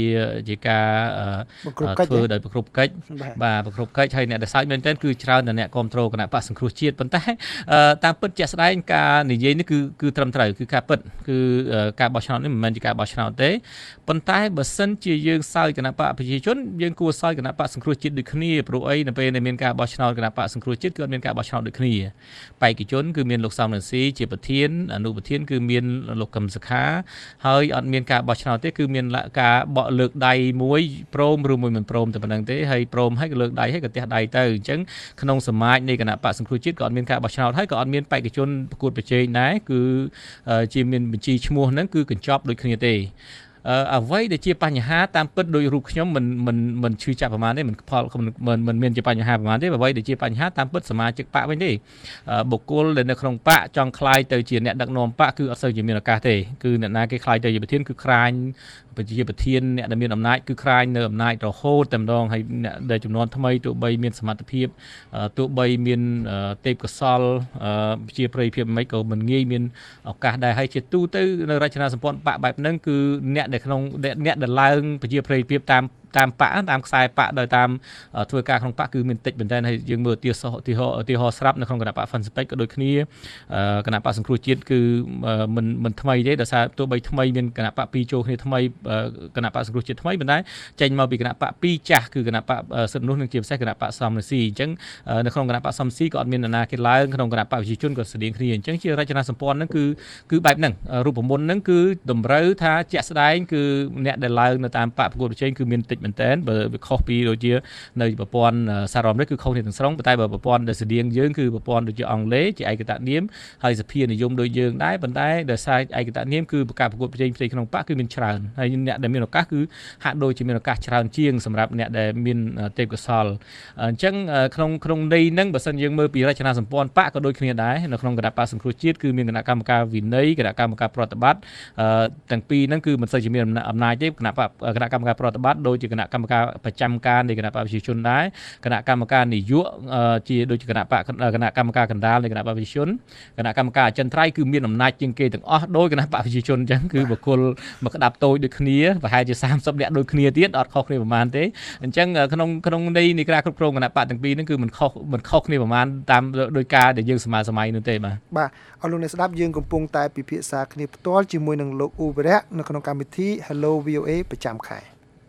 ជាការធ្វើដោយប្រគ្រប់កិច្ចបាទប្រគ្រប់កិច្ចហើយអ្នកដែលសើចមែនទែនគឺច្រើនតែអ្នកគ្រប់គ្រងគណៈបកសង្គ្រោះជាតិប៉ុន្តែតាមពិតជាក់ស្ដែងការនិយាយនេះគឺគឺត្រឹមត្រូវគឺការពិតគឺការបោះឆ្នោតនេះមិនមែនជាការបោះឆ្នោតទេប៉ុន្តែបើសិនជាយើងសើចគណៈបកប្រជាជនយើងគួរសើចគណៈបកសង្គ្រោះជាតិដូចគ្នាព្រោះអីនៅពេលដែលមានការបោះឆ្នោតគណៈបកសង្គ្រោះជាតិគឺអត់មានការបោះឆ្នោតដូចគ្នាបេក្ខជនគឺមានលោកសំរងស៊ីជាប្រធានអនុប្រធានគឺមានលោកកឹមសុខាហើយអត់មានការបោះឆ្នោតទេគឺមានការបកលើកដៃមួយព្រមឬមួយមិនព្រមតែប៉ុណ្្នឹងទេហើយព្រមហើយក៏លើកដៃហើយក៏ទះដៃទៅអញ្ចឹងក្នុងសមាជនៃគណៈបកសង្គ្រោះជាតិក៏អត់មានការបោះឆ្នោតហើយក៏អត់មានបេក្ខជនប្រកួតប្រជែងដែរគឺជាមានបញ្ជីឈ្មោះហ្នឹងគឺកញ្ចប់ដូចគ្នាទេអ្វីដែលជាបញ្ហាតាមពិតដោយរូបខ្ញុំមិនមិនមិនឈឺចាប់ប្រហែលទេមិនផលមិនមិនមានជាបញ្ហាប្រហែលទេអ្វីដែលជាបញ្ហាតាមពិតសមាជិកបកវិញទេបុគ្គលដែលនៅក្នុងបកចង់ខ្លាយទៅជាអ្នកដឹកនាំបកគឺអត់សូវជាមានឱកាសទេគឺអ្នកណាគេខ្លាយទៅជាប្រធានគឺក្រាញជាប្រធានអ្នកដែលមានអំណាចគឺក្រាញនៅអំណាចរហូតតែម្ដងហើយអ្នកដែលចំនួនថ្មីទោះបីមានសមត្ថភាពទោះបីមានទេពកោសល្យជាប្រយោជន៍មិនក៏មិនងាយមានឱកាសដែរហើយជាទូទៅនៅរចនាសម្ព័ន្ធបកបែបហ្នឹងគឺអ្នកដែលក្នុងអ្នកដែលឡើងប្រជាប្រិយភាពតាមតាមបកតាមខ្សែបកដោយតាមធ្វើការក្នុងបកគឺមានតិចមែនតើហើយយើងមើលឧទាហរណ៍ឧទាហរណ៍ឧទាហរណ៍ស្រាប់នៅក្នុងគណៈបកហ្វិនស្ពេចក៏ដូចគ្នាគណៈបកសង្គ្រោះជាតិគឺមិនមិនថ្មីទេដោយសារទោះបីថ្មីមានគណៈបកពីរចូលគ្នាថ្មីគណៈបកសង្គ្រោះជាតិថ្មីប៉ុន្តែចេញមកពីគណៈបកពីរចាស់គឺគណៈបកសិទ្ធិមនុស្សនិងជាពិសេសគណៈបកសំរងស៊ីអញ្ចឹងនៅក្នុងគណៈបកសំរងស៊ីក៏អត់មាននរណាគេឡើងក្នុងគណៈបកប្រជាជនក៏ស្តៀងគ្នាអញ្ចឹងជារចនាសម្ព័ន្ធហ្នឹងគឺគឺបែបហ្នឹងរូបមន្តហ្នឹងគឺតម្រូវថាជាក់ស្ដែងគឺអ្នកដែលឡើងនៅតាមបកប្រកួតប្រជែងគឺមានតិចមែនតើបើវាខុសពីដូចជានៅប្រព័ន្ធសារ៉ាមនេះគឺខុសគ្នាទាំងស្រុងតែបើប្រព័ន្ធដែលស្តៀងយើងគឺប្រព័ន្ធដូចជាអង់គ្លេសជាឯកតនាមហើយសភានិយមដូចយើងដែរប៉ុន្តែដោយសារឯកតនាមគឺការប្រកួតប្រជែងផ្ទៃក្នុងបកគឺមានច្រើនហើយអ្នកដែលមានឱកាសគឺហាក់ដូចជាមានឱកាសច្រើនជាងសម្រាប់អ្នកដែលមានទេពកោសល្យអញ្ចឹងក្នុងក្នុងន័យហ្នឹងបើសិនយើងមើលពីរចនាសម្ព័ន្ធបកក៏ដូចគ្នាដែរនៅក្នុងគណៈបកសង្គ្រោះជាតិគឺមានគណៈកម្មការវិន័យគណៈកម្មការប្រតិបត្តិទាំងពីរហ្នឹងគឺមិនសូវជាមានអំណាចទេគណៈគណៈកម្មការប្រតិបត្តិដូចជាគណៈកម្មការប្រចាំការនៃគណៈបកប្រជាជនដែរគណៈកម្មការនយោបាយជាដូចជាគណៈបកគណៈកម្មការកណ្ដាលនៃគណៈបកប្រជាជនគណៈកម្មការអចិន្ត្រៃយ៍គឺមានអំណាចជាងគេទាំងអស់ដោយគណៈបកប្រជាជនអញ្ចឹងគឺបុគ្គលមកក្តាប់តូចដូចគ្នាប្រហែលជាសាមសិបនាក់ដូចគ្នាទៀតអត់ខុសគ្នាប្រហែលទេអញ្ចឹងក្នុងក្នុងន័យនៃការគ្រប់គ្រងគណៈបកទាំងពីរហ្នឹងគឺមិនខុសមិនខុសគ្នាប្រហែលតាមដោយការដែលយើងសម័យសម័យនោះទេបាទបាទអរលោកអ្នកស្ដាប់យើងកំពុងតែពិភាក្សាគ្នាផ្ទាល់ជាមួយនឹងលោកអ៊ូវរៈនៅក្នុងកម្មវិធី Hello វី អូ เอ ប្រចាំខែ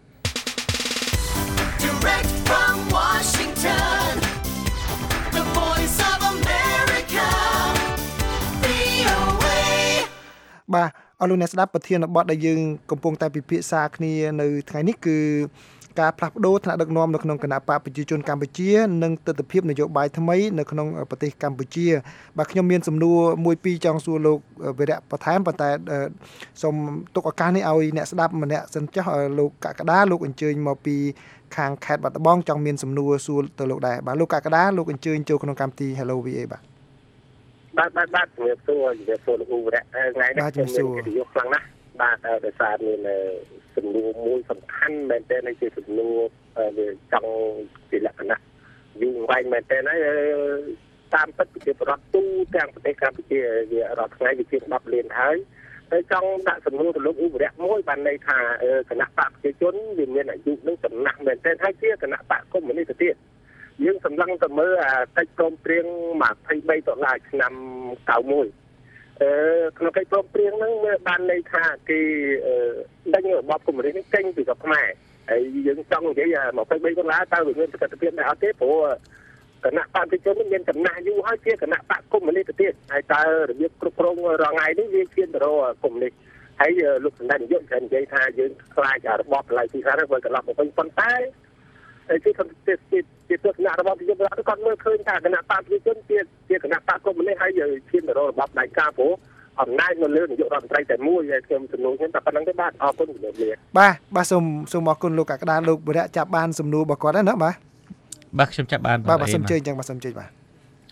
Direct from Washington, the voice of America, វី អូ เอបាទអរលោកអ្នកស្ដាប់ប្រធានបទដែលយើងកំពុងតែពិភាក្សាគ្នានៅថ្ងៃនេះគឺការផ្លាស់ប្ដូរថ្នាក់ដឹកនាំនៅក្នុងគណៈបកប្រជាជនកម្ពុជានិងទស្សនវិជ្ជានយោបាយថ្មីនៅក្នុងប្រទេសកម្ពុជាបាទខ្ញុំមានសំណួរមួយពីរចង់សួរលោកវិរៈបន្ថែមប៉ុន្តែសូមទុកឱកាសនេះឲ្យអ្នកស្ដាប់ម្នាក់សិនចុះលោកកក្កដាលោកអញ្ជើញមកពីខាងខេត្តបាត់ដំបងចង់មានសំណួរសួរទៅលោកដែរបាទលោកកក្កដាលោកអញ្ជើញចូលក្នុងកម្មវិធី Hello វី เอ បាទបាទបាទបាទជំរាបសួរជំរាបសួរលោកអ៊ូវរៈថ្ងៃនេះខ្ញុំមានកិត្តិយសខ្លាំងណាស់បាទដោយសារមានសំណួរមួយសំខាន់មែនទែនជាសំណួរវាចង់ជាលក្ខណៈយូរវែងមែនទែនហើយតាមពិតជាប្រវត្តិទូទាំងប្រទេសកម្ពុជាវារាល់ថ្ងៃវាជាដប់លានហើយហើយចង់ដាក់សំណួរទៅលោកអ៊ូវរៈមួយបានន័យថាគណៈបកប្រជាជនវាមានអាយុនឹងចំណាស់មែនទែនហើយជាគណៈបកកុម្មុយនីសទៀតយើងសម្លឹងទៅមើលអាកិច្ចព្រមព្រៀងยี่สิบสามដុល្លារឆ្នាំเก้าสิบเอ็ดអឺក្នុងកិច្ចព្រមព្រៀងហ្នឹងបានន័យថាគេដេញរបបកុម្មុយនីសនេះចេញពីស្រុកខ្មែរហើយយើងចង់និយាយยี่สิบสามដុល្លារតើវាមានប្រសិទ្ធភាពដែរអត់ទេព្រោះគណៈបកប្រជាជនមានចំណាស់យូរហើយជាគណៈបកកុម្មុយនីសទៅទៀតហើយតើរបៀបគ្រប់គ្រងរងថ្ងៃនេះវាជាទៅរកកុម្មុយនីសហើយលោកសម្ដេចនាយកគាត់និយាយថាយើងខ្លាចរបបកន្លែងទីខាងហ្នឹងវាត្រឡប់មកវិញប៉ុន្តែជាជាជាទស្សនៈរបស់ប្រជាជនគាត់មើលឃើញថាគណៈបកប្រជាជនជាជាគណៈបកកុម្មុយនីសហើយឈានទៅរករបបផ្ដាច់ការព្រោះអំណាចនៅលើនាយករដ្ឋមន្ត្រីតែមួយហើយខ្ញុំសំណួរខ្ញុំតែប៉ុណ្្នឹងទេបាទអរគុណជំរាបលាបាទបាទសូមសូមអរគុណលោកកក្កដាលោកវិរៈចាប់បានសំណួររបស់គាត់ហើយណាបាទបាទខ្ញុំចាប់បានបាទបាទសូមអញ្ជើញចឹងបាទសូមអញ្ជើញបាទអ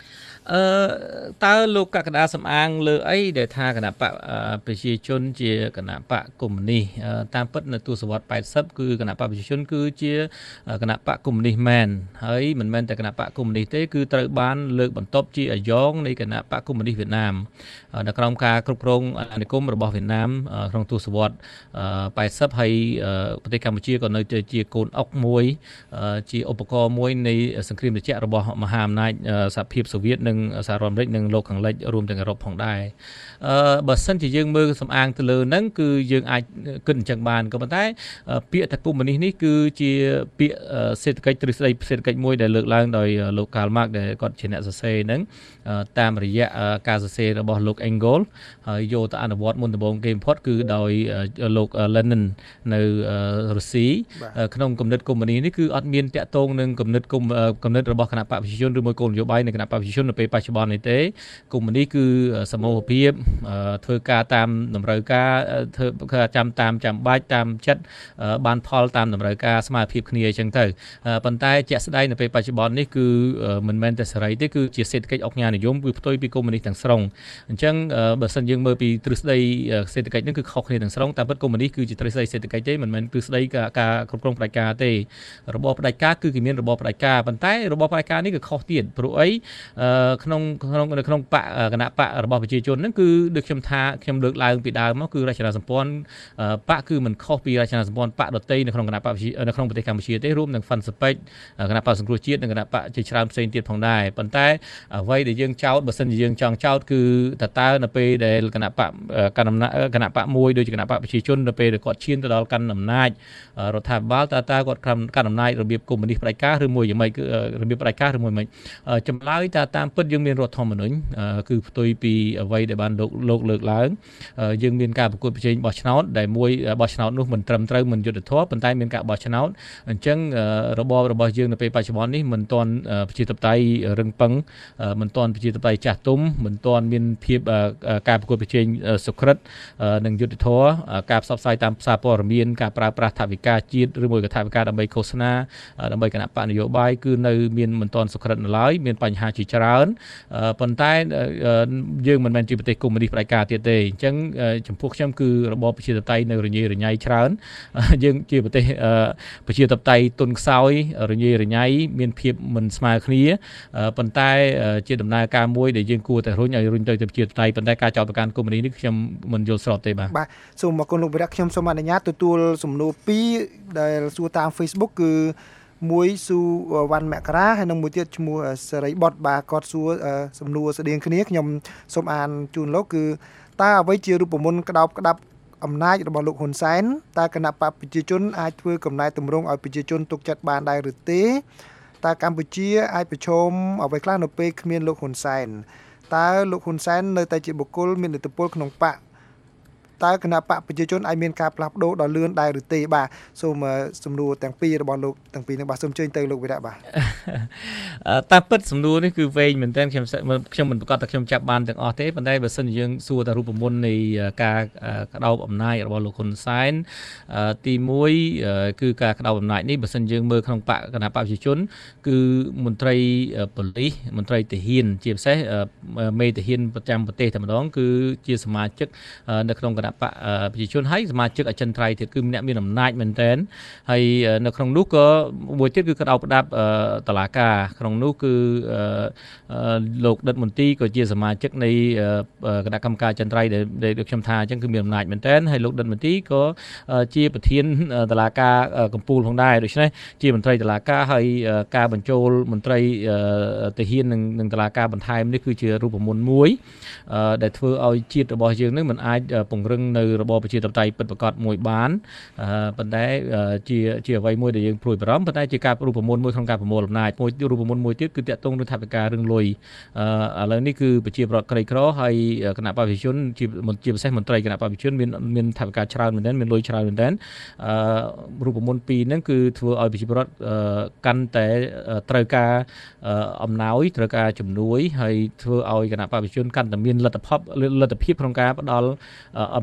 អឺតើលោកកក្កដាសំអាងលើអីដែលថាគណៈបកប្រជាជនជាគណៈបកកុម្មុយនីសតាមពិតនៅទសវត្សរ៍แปดสิบគឺគណៈបកប្រជាជនគឺជាគណៈបកកុម្មុយនីសមែនហើយមិនមែនតែគណៈបកកុម្មុយនីសទេគឺត្រូវបានលើកបន្ទប់ជាអាយ៉ងនៃគណៈបកកុម្មុយនីសវៀតណាមនៅក្រោមការគ្រប់គ្រងអាណានិគមរបស់វៀតណាមក្នុងទសវត្សរ៍แปดสิบហើយប្រទេសកម្ពុជាក៏នៅជាកូនអុកមួយជាឧបករណ៍មួយនៃសង្គ្រាមត្រជាក់របស់មហាអំណាចសហភាពសូវៀតនិងសហរដ្ឋអាមេរិកនិងលោកខាងលិចរួមទាំងអឺរ៉ុបផងដែរអឺបើសិនជាយើងមើលសំអាងទៅលើហ្នឹងគឺយើងអាចគិតអញ្ចឹងបានក៏ប៉ុន្តែពាក្យថាកុម្មុយនីសនេះគឺជាពាក្យសេដ្ឋកិច្ចទ្រឹស្ដីសេដ្ឋកិច្ចមួយដែលលើកឡើងដោយលោក Karl Marx ដែលគាត់ជាអ្នកសរសេរហ្នឹងតាមរយៈការសរសេររបស់លោក Engels ហើយយកទៅអនុវត្តមុនដំបូងគេបំផុតគឺដោយលោក Lenin នៅរុស្ស៊ីក្នុងគំនិតកុម្មុយនីសនេះគឺអត់មានតាក់ទងនឹងគំនិតគំនិតរបស់គណៈបកប្រជាជនឬមួយគោលនយោបាយនៃគណៈបកប្រជាជននៅពេលបច្ចុប្បន្ននេះទេកុម្មុយនីសគឺសមូហភាពធ្វើការតាមតម្រូវការធ្វើចាំតាមចាំបាច់តាមចិត្តបានផលតាមតម្រូវការស្មារតីគ្នាអញ្ចឹងទៅប៉ុន្តែជាក់ស្ដែងនៅពេលបច្ចុប្បន្ននេះគឺមិនមែនតែសេរីទេគឺជាសេដ្ឋកិច្ចអុកញ៉ានិយមគឺផ្ទុយពីកុម្មុយនីសទាំងស្រុងអញ្ចឹងបើសិនយើងមើលពីទ្រឹស្ដីសេដ្ឋកិច្ចហ្នឹងគឺខុសគ្នាទាំងស្រុងតែពិតកុម្មុយនីសគឺជាទ្រឹស្ដីសេដ្ឋកិច្ចទេមិនមែនទ្រឹស្ដីការគ្រប់គ្រងផ្ដាច់ការទេរបបផ្ដាច់ការគឺគេមានរបបផ្ដាច់ការប៉ុន្តែរបបផ្ដាច់ការនេះគឺខុសទៀតព្រោះអីក្នុងក្នុងនៅក្នុងបកគណៈបករបស់ប្រជាជនហ្នឹងគឺដូចខ្ញុំថាខ្ញុំលើកឡើងពីដើមមកគឺរចនាសម្ព័ន្ធបកគឺមិនខុសពីរចនាសម្ព័ន្ធបកដទៃនៅក្នុងគណៈបកនៅក្នុងប្រទេសកម្ពុជាទេរួមទាំង Fund Space គណៈបកសង្គ្រោះជាតិនិងគណៈបកជាច្រើនផ្សេងទៀតផងដែរប៉ុន្តែអ្វីដែលយើងចោទបើសិនជាយើងចង់ចោទគឺតើតើនៅពេលដែលគណៈបកកាន់អំណាចគណៈបកមួយដូចជាគណៈបកប្រជាជននៅពេលដែលគាត់ឈានទៅដល់កាន់អំណាចរដ្ឋាភិបាលតើតើគាត់កាន់អំណាចរបៀបកុម្មុយនីសផ្ដាច់ការឬមួយយ៉ាងម៉េចគឺរបៀបផ្ដាច់ការឬមួយមិនចម្លើយតើតាមពិតយើងមានរដ្ឋធម្មនុញ្ញគឺផ្ទុយពីអ្វីដែលបានលោកលោកលើកឡើងយើងមានការប្រកួតប្រជែងបោះឆ្នោតដែលមួយបោះឆ្នោតនោះមិនត្រឹមត្រូវមិនយុត្តិធម៌ប៉ុន្តែមានការបោះឆ្នោតអញ្ចឹងរបបរបស់យើងនៅពេលបច្ចុប្បន្ននេះមិនទាន់ប្រជាធិបតេយ្យរឹងប៉ឹងមិនទាន់ប្រជាធិបតេយ្យចាស់ទុំមិនទាន់មានភាពការប្រកួតប្រជែងសុក្រិតនិងយុត្តិធម៌ការផ្សព្វផ្សាយតាមសារព័ត៌មានការប្រើប្រាស់ថវិកាជាតិឬមួយក៏ថវិកាដើម្បីឃោសនាដើម្បីគណៈបកនយោបាយគឺនៅមានមិនទាន់សុក្រិតនៅឡើយមានបញ្ហាជាច្រើនប៉ុន្តែយើងមិនមែនជាប្រទេសកុម្មុយនីសផ្ដាច់ការទៀតទេអញ្ចឹងចំពោះខ្ញុំគឺរបបប្រជាធិបតេយ្យនៅរញ៉េរញ៉ៃច្រើនយើងជាប្រទេសប្រជាធិបតេយ្យទុនខ្សោយរញ៉េរញ៉ៃមានភាពមិនស្មើគ្នាប៉ុន្តែជាដំណើរការមួយដែលយើងគួរតែរុញឲ្យរុញទៅទៅប្រជាធិបតេយ្យប៉ុន្តែការចោទប្រកាន់កុម្មុយនីសនេះខ្ញុំមិនយល់ស្របទេបាទបាទសូមអរគុណលោកវិរៈខ្ញុំសូមអនុញ្ញាតទទួលសំណួរពីរដែលសួរតាម Facebook គឺមួយស៊ូវ៉ាន់មករាហើយនិងមួយទៀតឈ្មោះសេរីបុតបាទគាត់សួរសំណួរស្តៀងគ្នាខ្ញុំសូមអានជូនលោកគឺតើអ្វីជារូបមន្តក្តោបក្តាប់អំណាចរបស់លោកហ៊ុនសែនតើគណៈបកប្រជាជនអាចធ្វើកំណែទម្រង់ឲ្យប្រជាជនទុកចិត្តបានដែរឬទេតើកម្ពុជាអាចប្រឈមអ្វីខ្លះនៅពេលគ្មានលោកហ៊ុនសែនតើលោកហ៊ុនសែននៅតែជាបុគ្គលមានឥទ្ធិពលក្នុងបកតើគណៈបកប្រជាជនអាចមានការផ្លាស់ប្ដូរដល់លឿនដែរឬទេបាទសូមសំណួរទាំងពីររបស់លោកទាំងពីរនេះបាទសូមអញ្ជើញទៅលោកវិរៈបាទតាមពិតសំណួរនេះគឺវែងមែនទែនខ្ញុំខ្ញុំមិនប្រកាសថាខ្ញុំចាប់បានទាំងអស់ទេប៉ុន្តែបើសិនជាយើងសួរតែរូបមន្តនៃការក្តោបអំណាចរបស់លោកហ៊ុនសែនទីមួយគឺការក្តោបអំណាចនេះបើសិនយើងមើលក្នុងបកគណៈបកប្រជាជនគឺមន្ត្រីប៉ូលីសមន្ត្រីទាហានជាពិសេសមេទាហានប្រចាំប្រទេសតែម្ដងគឺជាសមាជិកនៅក្នុងគណៈបកប្រជាជនហើយសមាជិកអចិន្ត្រៃយ៍ទៀតគឺអ្នកមានអំណាចមែនទែនហើយនៅក្នុងនោះក៏មួយទៀតគឺក្តោបក្តាប់តុលាការក្នុងនោះគឺលោកដិតមន្ទីរក៏ជាសមាជិកនៃគណៈកម្មការអចិន្ត្រៃយ៍ដែលខ្ញុំថាអញ្ចឹងគឺមានអំណាចមែនទែនហើយលោកដិតមន្ទីរក៏ជាប្រធានតុលាការកំពូលផងដែរដូច្នេះជាមន្ត្រីតុលាការហើយការបញ្ចូលមន្ត្រីទាហាននិងនឹងតុលាការបន្ថែមនេះគឺជារូបមន្តមួយដែលធ្វើឲ្យជាតិរបស់យើងនឹងមិនអាចពង្រឹងនៅរបបប្រជាធិបតេយ្យពិតប្រាកដមួយបានប៉ុន្តែជាជាអ្វីមួយដែលយើងព្រួយបារម្ភប៉ុន្តែជាការរូបមន្តមួយក្នុងការប្រមូលអំណាចមួយរូបមន្តមួយទៀតគឺតាក់ទងនឹងថវិការឿងលុយឥឡូវនេះគឺប្រជាពលរដ្ឋក្រីក្រហើយគណៈបព្វជិជនជាជាពិសេសមន្ត្រីគណៈបព្វជិជនមានមានថវិកាច្រើនមែនទែនមានលុយច្រើនមែនទែនរូបមន្តពីរហ្នឹងគឺធ្វើឲ្យប្រជាពលរដ្ឋកាន់តែត្រូវការអំណោយត្រូវការជំនួយហើយធ្វើឲ្យគណៈបព្វជិជនកាន់តែមានលទ្ធផលលទ្ធភាពក្នុងការផ្ដល់អំ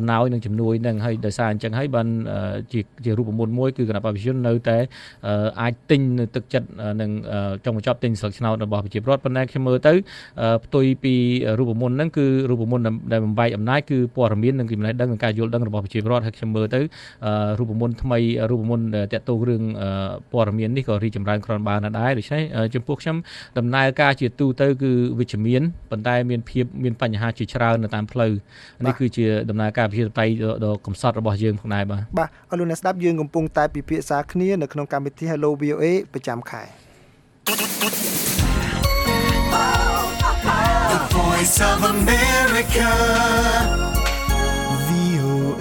ណោយនឹងជំនួយនឹងហើយដោយសារអញ្ចឹងហើយបានជាជារូបមន្តមួយគឺគណៈបព្វជិជននៅតែអាចទិញនៅទឹកចិត្តនឹងចុងបញ្ចប់ទិញស្លឹកឆ្នោតរបស់ប្រជាពលរដ្ឋប៉ុន្តែខ្ញុំមើលទៅផ្ទុយពីរូបមន្តហ្នឹងគឺរូបមន្តដែលបំបែកអំណាចគឺព័ត៌មាននិងចំណេះដឹងនិងការយល់ដឹងរបស់ប្រជាពលរដ្ឋហើយខ្ញុំមើលទៅរូបមន្តថ្មីរូបមន្តតាក់ទងរឿងព័ត៌មាននេះក៏រីកចម្រើនគ្រាន់បើណាស់ដែរដូច្នេះចំពោះខ្ញុំដំណើរការជាទូទៅគឺវិជ្ជមានប៉ុន្តែមានភាពមានបញ្ហាជាច្រើននៅតាមផ្លូវនេះគឺជាដំណើរការប្រជាធិបតេយ្យដ៏កំសត់របស់យើងផងដែរបាទបាទអរលោកអ្នកស្ដាប់យើងកំពុងតែពិភាក្សាគ្នានៅក្នុងកម្មវិធី Hello វី អូ เอ ប្រចាំខែ The Voice of America វី អូ เอ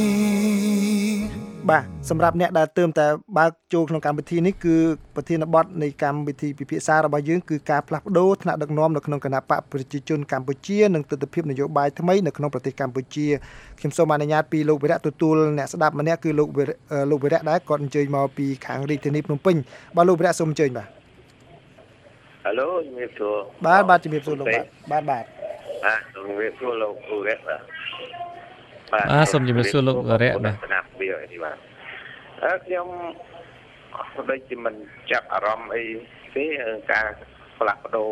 បាទសម្រាប់អ្នកដែលទើបតែបើកចូលក្នុងកម្មវិធីនេះគឺប្រធានបទនៃកម្មវិធីពិភាក្សារបស់យើងគឺការផ្លាស់ប្ដូរថ្នាក់ដឹកនាំនៅក្នុងគណៈបកប្រជាជនកម្ពុជានិងទស្សនវិជ្ជានយោបាយថ្មីនៅក្នុងប្រទេសកម្ពុជាខ្ញុំសូមអនុញ្ញាតពីលោកវិរៈទទួលអ្នកស្ដាប់ម្នាក់គឺលោកលោកវិរៈដែរគាត់អញ្ជើញមកពីខាងរាជធានីភ្នំពេញបាទលោកវិរៈសូមអញ្ជើញបាទ Hello ជំរាបសួរបាទបាទជំរាបសួរលោកបាទបាទបាទបាទជំរាបសួរលោកវិរៈបាទបាទសូមជំរាបសួរលោកវិរៈបាទស្ដាប់វានេះបាទអឺខ្ញុំដូចជាមិនចាប់អារម្មណ៍អីទេការផ្លាស់ប្ដូរ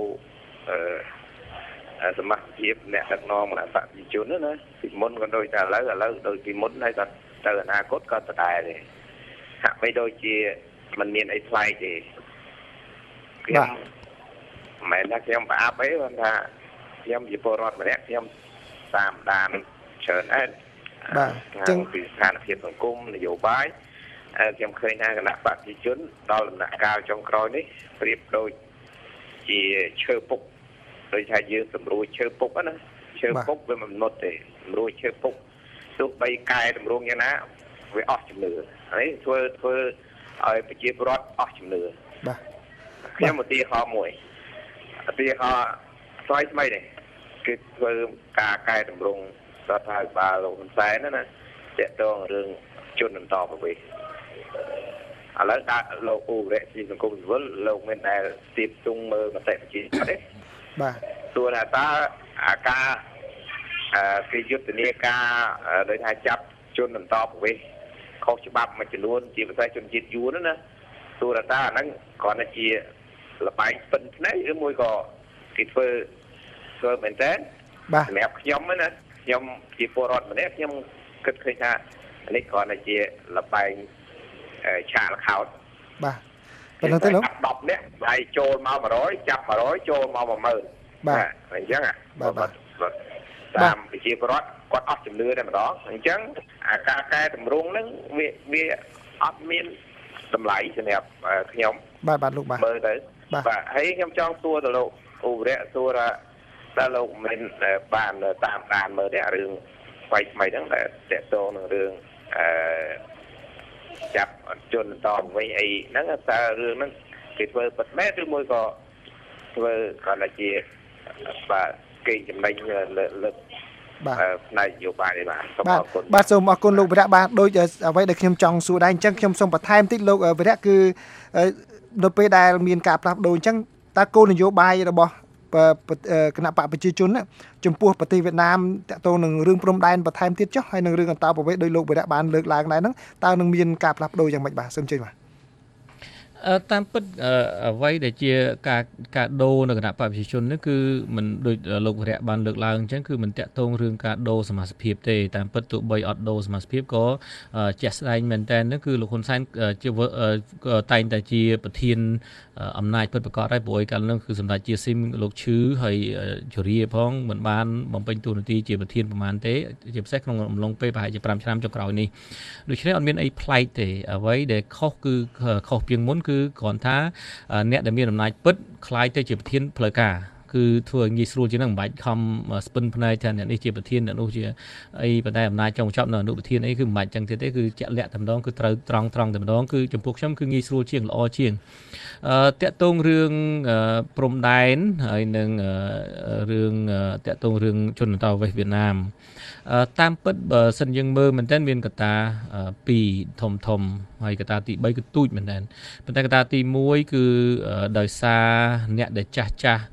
អឺសមត្ថភាពអ្នកដឹកនាំគណៈបកប្រជាជនណាពីមុនក៏ដូចតែឥឡូវឥឡូវដូចពីមុនហើយក៏ទៅអនាគតក៏ដដែលដែរហាក់បីដូចជាមិនមានអីប្លែកទេខ្ញុំមិនមែនថាខ្ញុំប្រអាប់អីគាត់ថាខ្ញុំជាពលរដ្ឋម្នាក់ខ្ញុំតាមដានច្រើនអែតបាទចឹងពីស្ថានភាពសង្គមនយោបាយខ្ញុំឃើញថាគណៈបកប្រជាជនដល់ដំណាក់កាលចុងក្រោយនេះប្រៀបដូចជាឈើពុកដូចថាយើងសម្រួលឈើពុកណាឈើពុកវាមិនមុតទេសម្រួលឈើពុកទោះបីកែតម្រង់យ៉ាងណាវាអស់ជំនឿហើយធ្វើធ្វើឲ្យប្រជាពលរដ្ឋអស់ជំនឿបាទខ្ញុំឧទាហរណ៍មួយឧទាហរណ៍ស្វ័យថ្មីនេះគឺធ្វើការកែតម្រង់រដ្ឋាភិបាលលោកហ៊ុនសែនណាណាតាក់ទងរឿងជនអន្តរប្រវេសន៍ឥឡូវដាក់លោកអ៊ូរ៉េជាសង្គមស៊ីវិលលោកមានដែលទៀបទុងមើលមតិប្រជាជនទេបាទទោះថាតើអាការអឺគេយុទ្ធនាការដោយថាចាប់ជនអន្តរប្រវេសន៍ខុសច្បាប់មួយចំនួនជាភាសាជនជាតិយួនណាទោះថាតើអាហ្នឹងគ្រាន់តែជាលបែងពិនភ្នែកឬមួយក៏គេធ្វើធ្វើមែនតើបាទសម្រាប់ខ្ញុំណាខ្ញុំជាពលរដ្ឋម្នាក់ខ្ញុំគិតឃើញថានេះគ្រាន់តែជាលបែងឆាកល្ខោតបាទប៉ុណ្ណឹងទេលោកដប់នាក់ហើយចូលមក100ចាប់100ចូលមក10000 បាទអញ្ចឹងបាទតាមប្រជាពលរដ្ឋគាត់អត់ជំនឿតែម្ដងអញ្ចឹងអាការកែតម្រង់ហ្នឹងវាវាអត់មានតម្លៃសម្រាប់ខ្ញុំបាទបាទលោកបាទមើលទៅបាទហើយខ្ញុំចង់សួរទៅលោកអ៊ូរ៉េសួរថាតើលោកមានបានតាមដានមើលទេរឿងស្វ័យថ្មីហ្នឹងដែលតកតងនឹងរឿងអឺចាប់ជនតបវិញអីហ្នឹងតើរឿងហ្នឹងគេធ្វើពិតមែនឬមួយក៏ធ្វើគាត់ថាជាបាទគេចំណេញលើកបាទផ្នែកនយោបាយនេះបាទសូមអរគុណបាទសូមអរគុណលោកវិរៈបាទដូចអ្វីដែលខ្ញុំចង់សួរដែរអញ្ចឹងខ្ញុំសូមបន្ថែមតិចលោកវិរៈគឺនៅពេលដែលមានការផ្លាស់ប្ដូរអញ្ចឹងតើគោលនយោបាយរបស់គណៈបកប្រជាជនចំពោះប្រទេសវៀតណាមតកតងនឹងរឿងព្រំដែនបន្ថែមទៀតចុះហើយនឹងរឿងអន្តរប្រវេសន៍ដោយលោកវិរៈបានលើកឡើងដែរហ្នឹងតើនឹងមានការផ្លាស់ប្ដូរយ៉ាងម៉េចបាទសូមជឿបាទតាមពិតអ្វីដែលជាការការដូរនៅគណៈបព្វជិជននេះគឺមិនដូចលោកវិរៈបានលើកឡើងអញ្ចឹងគឺមិនតាក់ទងរឿងការដូរសមាជិកភាពទេតាមពិតទោះបីអត់ដូរសមាជិកភាពក៏ជាក់ស្ដែងមែនតើនោះគឺលោកហ៊ុនសែនជាតែងតែជាប្រធានអំណាចពិតប្រាកដហើយព្រោះឯកាលនោះគឺសម្ដេចជាស៊ីមលោកឈឺហើយជរាផងមិនបានបំពេញតួនាទីជាប្រធានប្រមាណទេជាពិសេសក្នុងអំឡុងពេលប្រហែលជា5ឆ្នាំចុងក្រោយនេះដូច្នេះអត់មានអីប្លែកទេអ្វីដែលខុសគឺខុសពីមុនគឺគ្រាន់ថាអ្នកដែលមានអំណាចពិតខ្លាយទៅជាប្រធានផ្លូវការគឺធ្វើងាយស្រួលជាងនឹងមិនបាច់ខំស្ពិនភ្នែកថាអ្នកនេះជាប្រធានអ្នកនោះជាអីប៉ុន្តែអំណាចចុងចប់នៅអនុប្រធានអីគឺមិនបាច់ចឹងទៀតទេគឺជាក់លាក់តែម្ដងគឺត្រូវត្រង់ត្រង់តែម្ដងគឺចំពោះខ្ញុំគឺងាយស្រួលជាងល្អជាងអឺតាក់ទងរឿងព្រំដែនហើយនឹងរឿងតាក់ទងរឿងជនអន្តរប្រវេសន៍វៀតណាមតាមពិតបើសិនយើងមើលមែនតើមានកត្តាពីរធំធំហើយកត្តាទី3គឺទូចមែនតើប៉ុន្តែកត្តាទី1គឺដោយសារអ្នកដែលចាស់ចាស់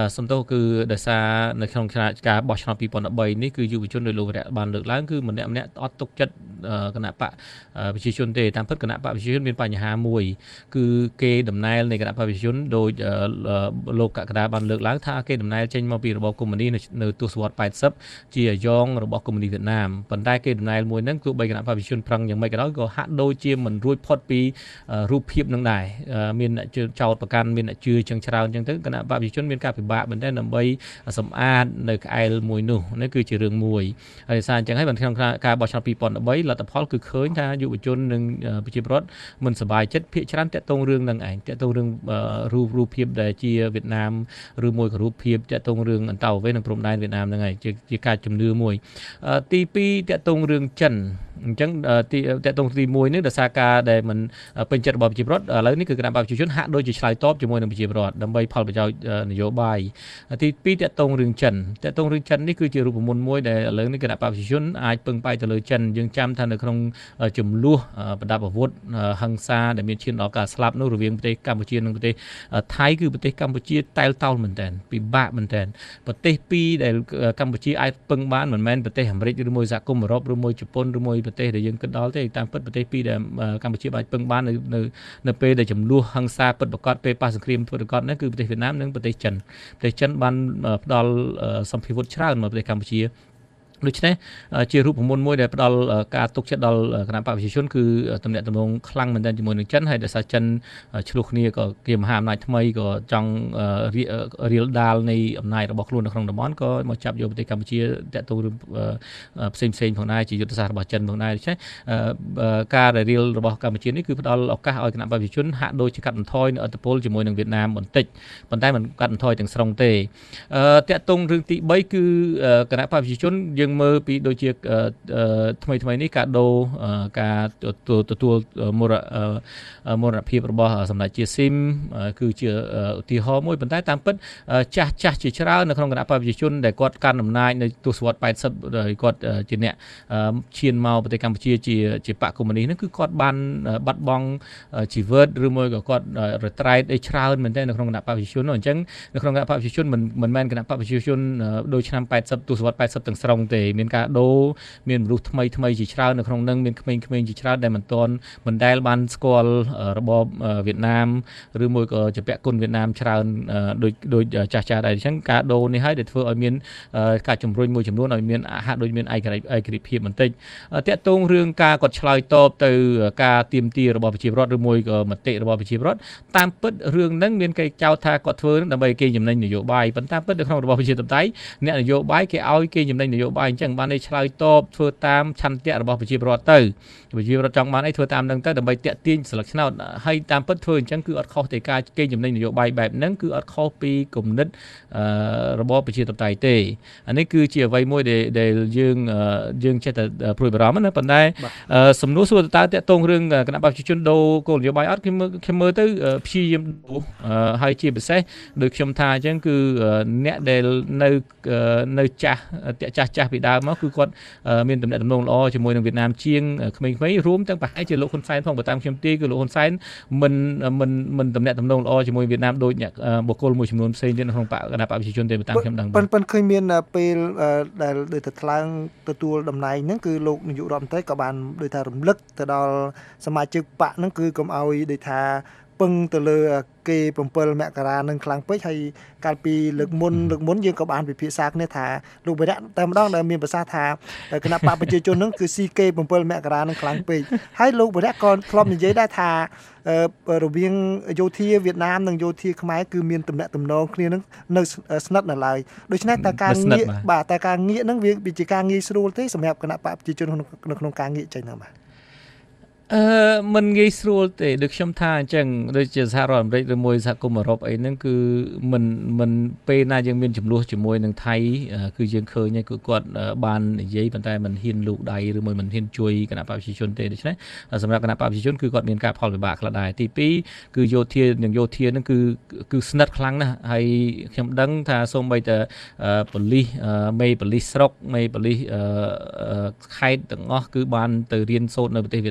សំទោសគឺដោយសារនៅក្នុងការបោះឆ្នោតពីរពាន់ដប់បីនេះគឺយុវជនដោយលោកវរៈបានលើកឡើងគឺម្នាក់ម្នាក់អត់ទុកចិត្តគណៈបកប្រជាជនទេតាមពិតគណៈបកប្រជាជនមានបញ្ហាមួយគឺគេដំណើរនៃគណៈបកប្រជាជនដោយលោកកក្កដាបានលើកឡើងថាគេដំណើរចេញមកពីរបបកុម្មុយនីនៅទសវត្សរ៍ eighty ជាយ៉ងរបស់កុម្មុយនីវៀតណាមប៉ុន្តែគេដំណើរមួយហ្នឹងទោះបីគណៈបកប្រជាជនប្រឹងយ៉ាងម៉េចក៏ដោយក៏ហាក់ដូចជាមិនរួចផុតពីរូបភាពនឹងដែរមានអ្នកចោទប្រកាន់មានអ្នកជឿចឹងច្រើនចឹងទៅគណៈបកប្រជាជនមានការពិបាកមែនទែនដើម្បីសម្អាតនៅក្អែលមួយនោះនេះគឺជារឿងមួយហើយសារអញ្ចឹងហើយក្នុងការបោះឆ្នោតពីរពាន់ដប់បីលទ្ធផលគឺឃើញថាយុវជននិងប្រជាពលរដ្ឋមិនសប្បាយចិត្តភាគច្រើនតាក់ទងរឿងនឹងឯងតាក់ទងរឿងរូបរូបភាពដែលជាវៀតណាមឬមួយក៏រូបភាពតាក់ទងរឿងអន្តោប្រវេសន៍និងព្រំដែនវៀតណាមហ្នឹងឯងជាការជំនឿមួយទីពីរតាក់ទងរឿងចិនអញ្ចឹងទីតាក់ទងទីមួយនេះដោយសារការដែលមិនពេញចិត្តរបស់ប្រជាពលរដ្ឋឥឡូវនេះគឺគណៈបកប្រជាជនហាក់ដូចជាឆ្លើយតបជាមួយនឹងប្រជាពលរដ្ឋដើម្បីផលប្រយោជន៍នយោបាយទីពីរតាក់ទងរឿងចិនតាក់ទងរឿងចិននេះគឺជារូបមន្តមួយដែលឥឡូវនេះគណៈបកប្រជាជនអាចពឹងផ្អែកទៅលើចិនយើងចាំថានៅក្នុងចំនួនប្រដាប់អាវុធហិង្សាដែលមានឈានដល់ការស្លាប់នោះរវាងប្រទេសកម្ពុជានិងប្រទេសថៃគឺប្រទេសកម្ពុជាតែលតោលមែនទែនពិបាកមែនទែនប្រទេសពីរដែលកម្ពុជាអាចពឹងបានមិនមែនប្រទេសអាមេរិកឬមួយសហគមន៍អឺរ៉ុបឬមួយជប៉ុនឬមួយប្រទេសដែលយើងគិតដល់ទេតាមពិតប្រទេសពីរដែលកម្ពុជាអាចពឹងបាននៅនៅពេលដែលចំនួនហិង្សាពិតប្រាកដពេលប៉ះសង្គ្រាមពិតប្រាកដនេះគឺប្រទេសវៀតណាមនិងប្រទេសចិនប្រទេសចិនបានផ្ដល់សម្ភារវុធច្រើនមកប្រទេសកម្ពុជាដូច្នេះជារូបមន្តមួយដែលផ្ដល់ការទុកចិត្តដល់គណៈបកប្រជាជនគឺតំណែងតំណងខ្លាំងមែនទែនជាមួយនឹងចិនហើយដោយសារចិនឆ្លោះគ្នាក៏គេមហាអំណាចថ្មីក៏ចង់រៀលដាលនៃអំណាចរបស់ខ្លួននៅក្នុងតំបន់ក៏មកចាប់យកប្រទេសកម្ពុជាតាក់ទងរឿងផ្សេងផ្សេងផងដែរជាយុទ្ធសាស្ត្ររបស់ចិនផងដែរដូច្នេះការដែលរៀលរបស់កម្ពុជានេះគឺផ្ដល់ឱកាសឲ្យគណៈបកប្រជាជនហាក់ដូចជាកាត់បន្ថយនៅឥទ្ធិពលជាមួយនឹងវៀតណាមបន្តិចប៉ុន្តែមិនកាត់បន្ថយទាំងស្រុងទេតាក់ទងរឿងទីបីគឺគណៈបកប្រជាជនយើងមើលពីដូចជាថ្មីថ្មីនេះការដូរការទទួលមរមរណភាពរបស់សម្ដេចជាស៊ីមគឺជាឧទាហរណ៍មួយប៉ុន្តែតាមពិតចាស់ចាស់ជាច្រើននៅក្នុងគណៈបកប្រជាជនដែលគាត់កាន់អំណាចនៅទសវត្សរ៍eightyគាត់ជាអ្នកឈានមកប្រទេសកម្ពុជាជាជាបកកុម្មុយនីហ្នឹងគឺគាត់បានបាត់បង់ជីវិតឬមួយក៏គាត់រត្រែតអីច្រើនមែនទែននៅក្នុងគណៈបកប្រជាជនអញ្ចឹងនៅក្នុងគណៈបកប្រជាជនមិនមិនមែនគណៈបកប្រជាជនដូចឆ្នាំeightyទសវត្សរ៍eightyទាំងស្រុងទេមានការដូរមានមនុស្សថ្មីថ្មីជាច្រើននៅក្នុងនឹងមានក្មេងៗជាច្រើនដែលមិនទាន់មិនដែលបានស្គាល់របបវៀតណាមឬមួយក៏ជាពាក់គុណវៀតណាមច្រើនដូចដូចចាស់ចាស់ដែរអញ្ចឹងការដូរនេះហើយដែលធ្វើឲ្យមានការជំរុញមួយចំនួនឲ្យមានហាក់ដូចមានឯករាជ្យឯករាជ្យភាពបន្តិចតាក់ទងរឿងការគាត់ឆ្លើយតបទៅការទាមទាររបស់ប្រជាពលរដ្ឋឬមួយក៏មតិរបស់ប្រជាពលរដ្ឋតាមពិតរឿងហ្នឹងមានគេចោទថាគាត់ធ្វើនឹងដើម្បីគេចំណេញនយោបាយប៉ុន្តែពិតនៅក្នុងរបបប្រជាធិបតេយ្យអ្នកនយោបាយគេឲ្យគេចំណេញនយោបាយអញ្ចឹងបានឆ្លើយតបធ្វើតាមឆន្ទៈរបស់ប្រជាពលរដ្ឋទៅប្រជាពលរដ្ឋចង់បានអីធ្វើតាមនឹងទៅដើម្បីតាក់ទាញស្លឹកឆ្នោតហើយតាមពិតធ្វើអញ្ចឹងគឺអត់ខុសទេការគេចំណេញនយោបាយបែបហ្នឹងគឺអត់ខុសពីគំនិតរបបប្រជាធិបតេយ្យទេអានេះគឺជាអ្វីមួយដែលដែលយើងយើងចេះតែព្រួយបារម្ភណាប៉ុន្តែសំណួរសួរតើតាក់ទងរឿងគណៈបកប្រជាជនដូរគោលនយោបាយអត់ខ្ញុំខ្ញុំមើលទៅព្យាយាមដូរហើយជាពិសេសដោយខ្ញុំថាអញ្ចឹងគឺអ្នកដែលនៅនៅចាស់ចាស់ចាស់ពីដើមមកគឺគាត់មានទំនាក់ទំនងល្អជាមួយនឹងវៀតណាមជាងក្មេងៗរួមទាំងប្រហែលជាលោកហ៊ុនសែនផងបើតាមខ្ញុំទីគឺលោកហ៊ុនសែនមិនមិនមិនទំនាក់ទំនងល្អជាមួយវៀតណាមដូចអ្នកបុគ្គលមួយចំនួនផ្សេងទៀតនៅក្នុងបកគណៈបកប្រជាជនទេបើតាមខ្ញុំដឹងប៉ុន្តែឃើញមានពេលដែលដូចទៅថ្លើមទទួលតំណែងហ្នឹងគឺលោកនាយករដ្ឋមន្ត្រីក៏បានដូចថារំលឹកទៅដល់សមាជិកបកហ្នឹងគឺកុំឲ្យដូចថាពឹងទៅលើគេsevenមករានឹងខ្លាំងពេកហើយកាលពីលើកមុនលើកមុនយើងក៏បានពិភាក្សាគ្នាថាលោកវរៈតែម្ដងដែលមានប្រសាសន៍ថាគណៈបកប្រជាជននឹងគឺស៊ីគេsevenមករានឹងខ្លាំងពេកហើយលោកវរៈក៏ធ្លាប់និយាយដែរថារវាងយោធាវៀតណាមនិងយោធាខ្មែរគឺមានទំនាក់ទំនងគ្នានឹងនៅស្និទ្ធនៅឡើយដូច្នេះតើការងាកបាទតើការងាកនឹងវាជាការងាយស្រួលទេសម្រាប់គណៈបកប្រជាជននៅក្នុងការងាកចេញហ្នឹងបាទអឺមិនងាយស្រួលទេដូចខ្ញុំថាអញ្ចឹងដូចជាសហរដ្ឋអាមេរិកឬមួយសហគមន៍អឺរ៉ុបអីហ្នឹងគឺមិនមិនពេលណាយើងមានចំនួនជាមួយនឹងថៃគឺយើងឃើញគឺគាត់បាននិយាយប៉ុន្តែមិនហ៊ានលូកដៃឬមួយមិនហ៊ានជួយគណៈបកប្រជាជនទេដូច្នេះសម្រាប់គណៈបកប្រជាជនគឺគាត់មានការផលវិបាកខ្លះដែរទីពីរគឺយោធានិងយោធាហ្នឹងគឺគឺស្និទ្ធខ្លាំងណាស់ហើយខ្ញុំដឹងថាសូម្បីតែប៉ូលីសមេប៉ូលីសស្រុកមេប៉ូលីសខេត្តទាំងអស់គឺបានទៅរៀនសូត្រនៅប្រទេសវៀតណាមនៅ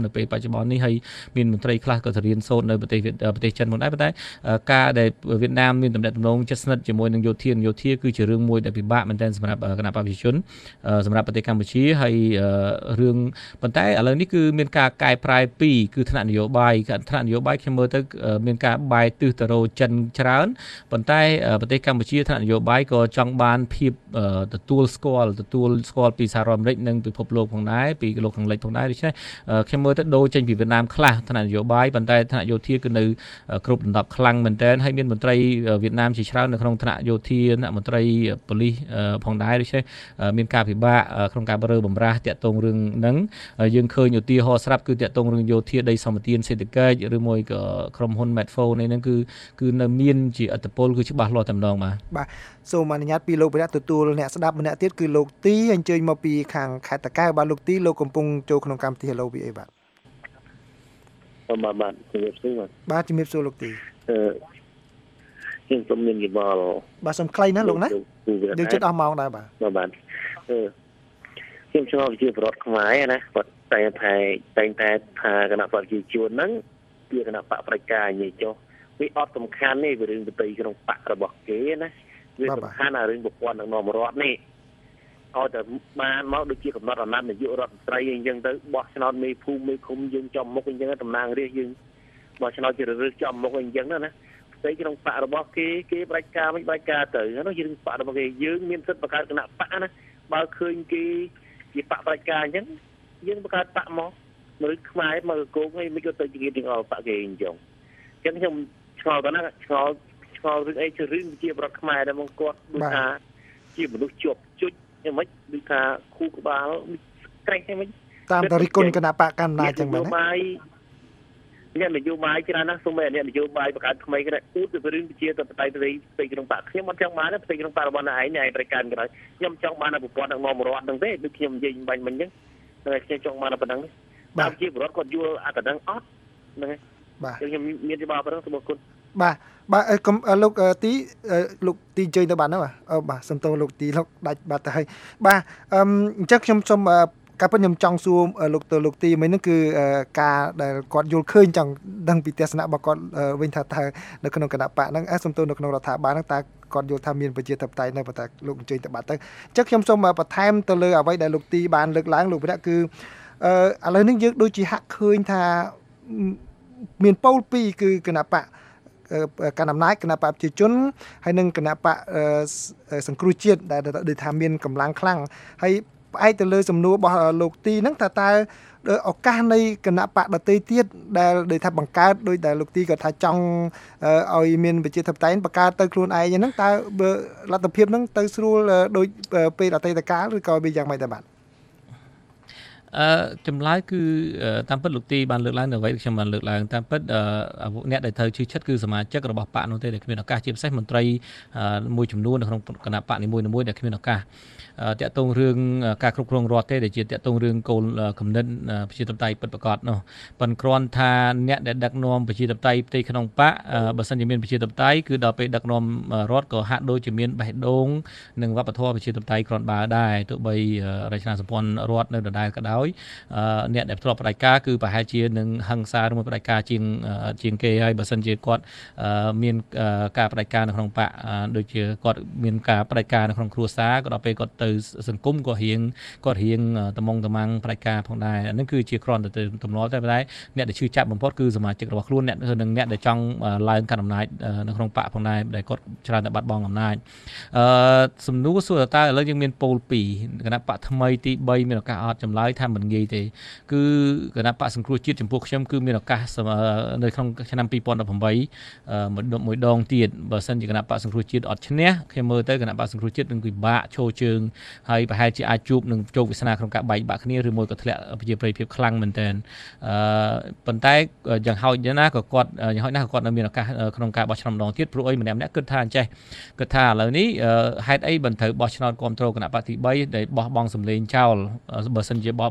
នៅពេលបច្ចុប្បន្ននេះហើយមានមន្ត្រីខ្លះក៏ទៅរៀនសូត្រនៅប្រទេសប្រទេសចិនផងដែរប៉ុន្តែការដែលវៀតណាមមានទំនាក់ទំនងជិតស្និទ្ធជាមួយនឹងយោធាយោធាគឺជារឿងមួយដែលពិបាកមែនទែនសម្រាប់គណៈបព្វជិជនសម្រាប់ប្រទេសកម្ពុជាហើយរឿងប៉ុន្តែឥឡូវនេះគឺមានការកែប្រែពីរគឺថ្នាក់នយោបាយថ្នាក់នយោបាយខ្ញុំមើលទៅមានការបែរទិសទៅរកចិនច្រើនប៉ុន្តែប្រទេសកម្ពុជាថ្នាក់នយោបាយក៏ចង់បានភាពទទួលស្គាល់ទទួលស្គាល់ពីសហរដ្ឋអាមេរិកនិងពិភពលោកផងដែរពីលោកខាងលិចផងដែរដូច្នេះខ្ញុំមើលទៅដូរចេញពីវៀតណាមខ្លះថ្នាក់នយោបាយប៉ុន្តែថ្នាក់យោធាគឺនៅគ្រប់ដណ្ដប់ខ្លាំងមែនទែនហើយមានមន្ត្រីវៀតណាមជាច្រើននៅក្នុងថ្នាក់យោធាអ្នកមន្ត្រីប៉ូលីសផងដែរដូច្នេះមានការពិបាកក្នុងការរើបំរាស់តាក់ទងរឿងហ្នឹងយើងឃើញឧទាហរណ៍ស្រាប់គឺតាក់ទងរឿងយោធាដីសម្បត្តិសេដ្ឋកិច្ចឬមួយក៏ក្រុមហ៊ុន Medphone នេះហ្នឹងគឺគឺនៅមានជាអត្តពលគឺច្បាស់លាស់តែម្ដងបាទបាទសូមអនុញ្ញាតពីលោកវិរៈទទួលអ្នកស្ដាប់ម្នាក់ទៀតគឺលោកទីអញ្ជើញមកពីខាងខេត្តតាកែវបាទលោកទីលោកកំពុងចូលក្នុងកម្មវិធី Hello វី អេ បាទបាទបាទជំរាបសួរបាទបាទជំរាបសួរលោកទីអឺខ្ញុំសូមមានយោបល់បាទសូមខ្លីណាលោកណាយើងជិតអស់ម៉ោងដែរបាទបាទបាទអឺខ្ញុំឆ្លងជាប្រវត្តិខ្មែរណាគាត់តែតែតែតែថាគណៈបព្វជិជនហ្នឹងជាគណៈបកប្រជាការនិយាយចុះវាអត់សំខាន់ទេរឿងប្រតិក្នុងបករបស់គេណាវាសំខាន់អារឿងប្រព័ន្ធដឹកនាំរដ្ឋនេះឲ្យតែបានមកដូចជាកំណត់អាណត្តិនាយករដ្ឋមន្ត្រីអីចឹងទៅបោះឆ្នោតមេភូមិមេឃុំយើងចំមុខអីចឹងតំណាងរាស្ត្រយើងបោះឆ្នោតជារើសចំមុខអីចឹងណាផ្ទៃក្នុងបករបស់គេគេប្រជាការមិនប្រជាការទៅណាយើងបករបស់គេយើងមានសិទ្ធិបង្កើតគណៈបកណាបើឃើញគេជាបកប្រជាការអញ្ចឹងយើងបង្កើតបកមកឬខ្មែរមកគោកនេះមិនក៏ទៅជាគេទាំងអស់បកគេអញ្ចឹងអញ្ចឹងខ្ញុំឆ្ងល់ទៅណាឆ្ងល់ឆ្ងល់រឿងអីជារឿងជាប្រវត្តិខ្មែរដែលមកគាត់ដូចថាជាមនុស្សជាប់ជុចយ៉ាងម៉េចដូចថាគូក្បាលក្រេះយ៉ាងម៉េចតាមតរិគុណគណៈបកកម្មាចឹងមែនទេអ្នកនយោបាយច្រើនណាស់សូម្បីអ្នកនយោបាយបង្កើតថ្មីក៏ឧទាហរណ៍រឿងជាតបតៃទៅផ្ទៃក្នុងបកខ្ញុំអត់ចង់បានផ្ទៃក្នុងបករបស់អ្នកឯងអ្នកឯងប្រកាន់ក្រោយខ្ញុំចង់បានប្រព័ន្ធដឹកនាំរដ្ឋហ្នឹងទេដូចខ្ញុំនិយាយបាញ់មិញអញ្ចឹងតែខ្ញុំចង់បានប៉ុណ្ណឹងបាទជាប្រវត្តិគាត់យល់អត់ដឹងអត់ហ្នឹងហើយបាទខ្ញុំមានយោបល់ប៉ុណ្ណឹងសូមអរគុណបាទបាទលោកទីលោកទីជើញទៅបានណាបាទអឺបាទសំទោសលោកទីលោកដាច់បាត់ទៅហើយបាទអញ្ចឹងខ្ញុំសូមការពិតខ្ញុំចង់សួរលោកទៅលោកទីមិញហ្នឹងគឺការដែលគាត់យល់ឃើញចង់ដឹងពីទស្សនៈរបស់គាត់វិញថាតើនៅក្នុងគណៈបកហ្នឹងសំទោសនៅក្នុងរដ្ឋាភិបាលហ្នឹងតើគាត់យល់ថាមានប្រជាធិបតេយ្យនៅប៉ុន្តែលោកអញ្ជើញទៅបាត់ទៅអញ្ចឹងខ្ញុំសូមបន្ថែមទៅលើអ្វីដែលលោកទីបានលើកឡើងលោកវិរៈគឺអឺឥឡូវនេះយើងដូចជាហាក់ឃើញថាមានប៉ូលពីរគឺគណៈបកកណ្ដាលអំណាចគណៈបកប្រជាជនហើយនិងគណៈបកសង្គ្រោះជាតិដែលដូចថាមានកម្លាំងខ្លាំងហើយផ្អែកទៅលើសំណួររបស់លោកទីហ្នឹងថាតើឱកាសនៃគណៈបកដទៃទៀតដែលដូចថាបង្កើតដោយដែលលោកទីក៏ថាចង់ឲ្យមានប្រជាធិបតេយ្យបង្កើតទៅខ្លួនឯងហ្នឹងតើលទ្ធភាពហ្នឹងទៅស្រួលដោយពេលអតីតកាលឬក៏វាយ៉ាងម៉េចដែរបាទអឺចម្លើយគឺតាមពិតលោកទីបានលើកឡើងនៅអ្វីខ្ញុំបានលើកឡើងតាមពិតអ្នកដែលត្រូវជឿចិត្តគឺសមាជិករបស់បកនោះទេដែលគ្មានឱកាសជាពិសេសមន្ត្រីមួយចំនួននៅក្នុងគណៈបកនីមួយៗដែលគ្មានឱកាសតាក់ទងរឿងការគ្រប់គ្រងរដ្ឋទេដែលជាតាក់ទងរឿងគោលគំនិតប្រជាធិបតេយ្យពិតប្រាកដនោះប៉ុន្តែគ្រាន់ថាអ្នកដែលដឹកនាំប្រជាធិបតេយ្យផ្ទៃក្នុងបកបើសិនជាមានប្រជាធិបតេយ្យគឺដល់ពេលដឹកនាំរដ្ឋក៏ហាក់ដូចជាមានបេះដូងនិងវប្បធម៌ប្រជាធិបតេយ្យគ្រាន់បើដែរទោះបីរចនាសម្ព័ន្ធរដ្ឋនៅដដែលក៏ដោយអ្នកដែលធ្លាប់បដិការគឺប្រហែលជានឹងហិង្សាឬមួយបដិការជាងជាងគេហើយបើសិនជាគាត់មានការបដិការនៅក្នុងបកដូចជាគាត់មានការបដិការនៅក្នុងគ្រួសារក៏ដល់ពេលគាត់ទៅសង្គមក៏រៀងគាត់រៀងតំងតំងបដិការផងដែរអានេះគឺជាគ្រាន់តែទំនាស់តែតែអ្នកដែលឈឺចាប់បំផុតគឺសមាជិករបស់ខ្លួនអ្នកនិងអ្នកដែលចង់ឡើងកាន់អំណាចនៅក្នុងបកផងដែរដែលគាត់ច្រើនតែបាត់បង់អំណាចអឺសំណួរសួរតើឥឡូវយើងមានពោលពីរគណៈបកថ្មីទីបីមានឱកាសអត់ចម្លើយថាមិនងាយទេគឺគណៈបកសង្គ្រោះជាតិចំពោះខ្ញុំគឺមានឱកាសនៅក្នុងឆ្នាំពីរពាន់ដប់ប្រាំបីមួយដងទៀតបើសិនជាគណៈបកសង្គ្រោះជាតិអត់ឈ្នះខ្ញុំមើលទៅគណៈបកសង្គ្រោះជាតិនឹងពិបាកឈរជើងហើយប្រហែលជាអាចជួបនឹងជោគវាសនាក្នុងការបែកបាក់គ្នាឬមួយក៏ធ្លាក់ប្រជាប្រិយភាពខ្លាំងមែនទែនអឺប៉ុន្តែយ៉ាងហោចណាស់ក៏គាត់យ៉ាងហោចណាស់ក៏គាត់នៅមានឱកាសក្នុងការបោះឆ្នោតម្ដងទៀតព្រោះអីម្នាក់ម្នាក់គិតថាអញ្ចេះគិតថាឥឡូវនេះហេតុអីមិនត្រូវបោះឆ្នោតគ្រប់គ្រងគណៈបកទីបីដែលបោះបង់សម្លេងចោលបើសិនជាប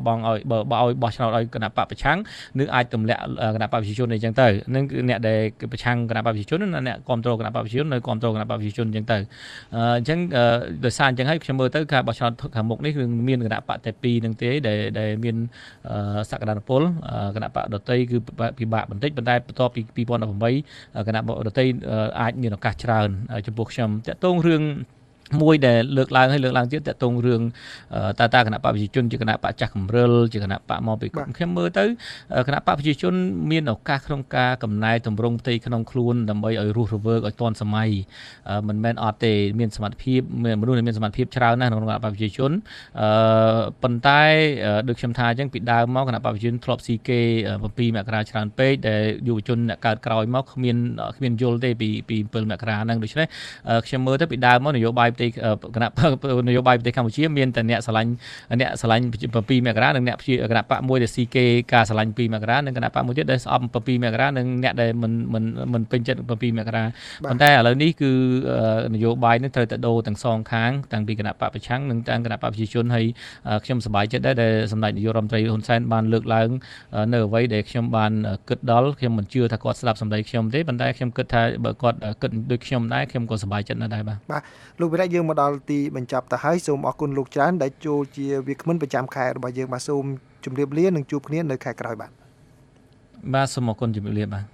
បង់ឲ្យបើបើឲ្យបោះឆ្នោតឲ្យគណៈបកប្រឆាំងនឹងអាចទម្លាក់គណៈបកប្រជាជនអីចឹងទៅនឹងគឺអ្នកដែលប្រឆាំងគណៈបកប្រជាជននិងអ្នកគ្រប់គ្រងគណៈបកប្រជាជននៅគ្រប់គ្រងគណៈបកប្រជាជនអញ្ចឹងទៅអញ្ចឹងដោយសារអញ្ចឹងហើយខ្ញុំមើលទៅការបោះឆ្នោតខាងមុខនេះគឺមានគណៈបកតែពីរនឹងទេដែលដែលមានសក្តានុពលគណៈបកដតីគឺពិបាកបន្តិចប៉ុន្តែបន្ទាប់ពីពីរពាន់ដប់ប្រាំបីគណៈបកដតីអាចមានឱកាសច្រើនចំពោះខ្ញុំតាក់ទងរឿងមួយដែលលើកឡើងឲ្យលើកឡើងទៀតតាក់ទងរឿងតើតើគណៈបកប្រជាជនជាគណៈបកចាស់កំរិលជាគណៈបកមកពីខ្ញុំមើលទៅគណៈបកប្រជាជនមានឱកាសក្នុងការកំណែតម្រង់ផ្ទៃក្នុងខ្លួនដើម្បីឲ្យរស់រវើកឲ្យទាន់សម័យមិនមែនអត់ទេមានសមត្ថភាពមនុស្សមានសមត្ថភាពច្រើនណាស់ក្នុងគណៈបកប្រជាជនប៉ុន្តែដូចខ្ញុំថាអញ្ចឹងពីដើមមកគណៈបកប្រជាជនធ្លាប់ស៊ីគេbảyមករាច្រើនពេកដែលយុវជនអ្នកកើតក្រោយមកគ្មានគ្មានយល់ទេពីពីbảyមករាហ្នឹងដូច្នេះខ្ញុំមើលទៅពីដើមមកនយោបាយទីគណៈនយោបាយប្រទេសកម្ពុជាមានតែអ្នកស្រឡាញ់អ្នកស្រឡាញ់bảyមករានិងអ្នកគណៈបកមួយដែលស៊ីគេការស្រឡាញ់bảyមករានិងគណៈបកមួយទៀតដែលស្អប់bảyមករានិងអ្នកដែលមិនមិនមិនពេញចិត្តbảyមករាប៉ុន្តែឥឡូវនេះគឺនយោបាយនេះត្រូវតែដូរទាំងសងខាងតាំងពីគណៈបកប្រឆាំងនិងទាំងគណៈបកប្រជាជនហើយខ្ញុំសប្បាយចិត្តដែរដែលសម្ដេចនាយករដ្ឋមន្ត្រីហ៊ុនសែនបានលើកឡើងនៅអ្វីដែលខ្ញុំបានគិតដល់ខ្ញុំមិនជឿថាគាត់ស្ដាប់សម្ដីខ្ញុំទេប៉ុន្តែខ្ញុំគិតថាបើគាត់គិតដូចខ្ញុំដែរខ្ញុំក៏សប្បាយចិត្តណាស់ដែរបាទបាទលោកវិរៈយើងមកដល់ទីបញ្ចប់ទៅហើយសូមអរគុណលោកច្រើនដែលចូលជាវាគ្មិនប្រចាំខែរបស់យើងបាទសូមជម្រាបលានិងជួបគ្នានៅខែក្រោយបាទបាទសូមអរគុណជម្រាបលាបាទ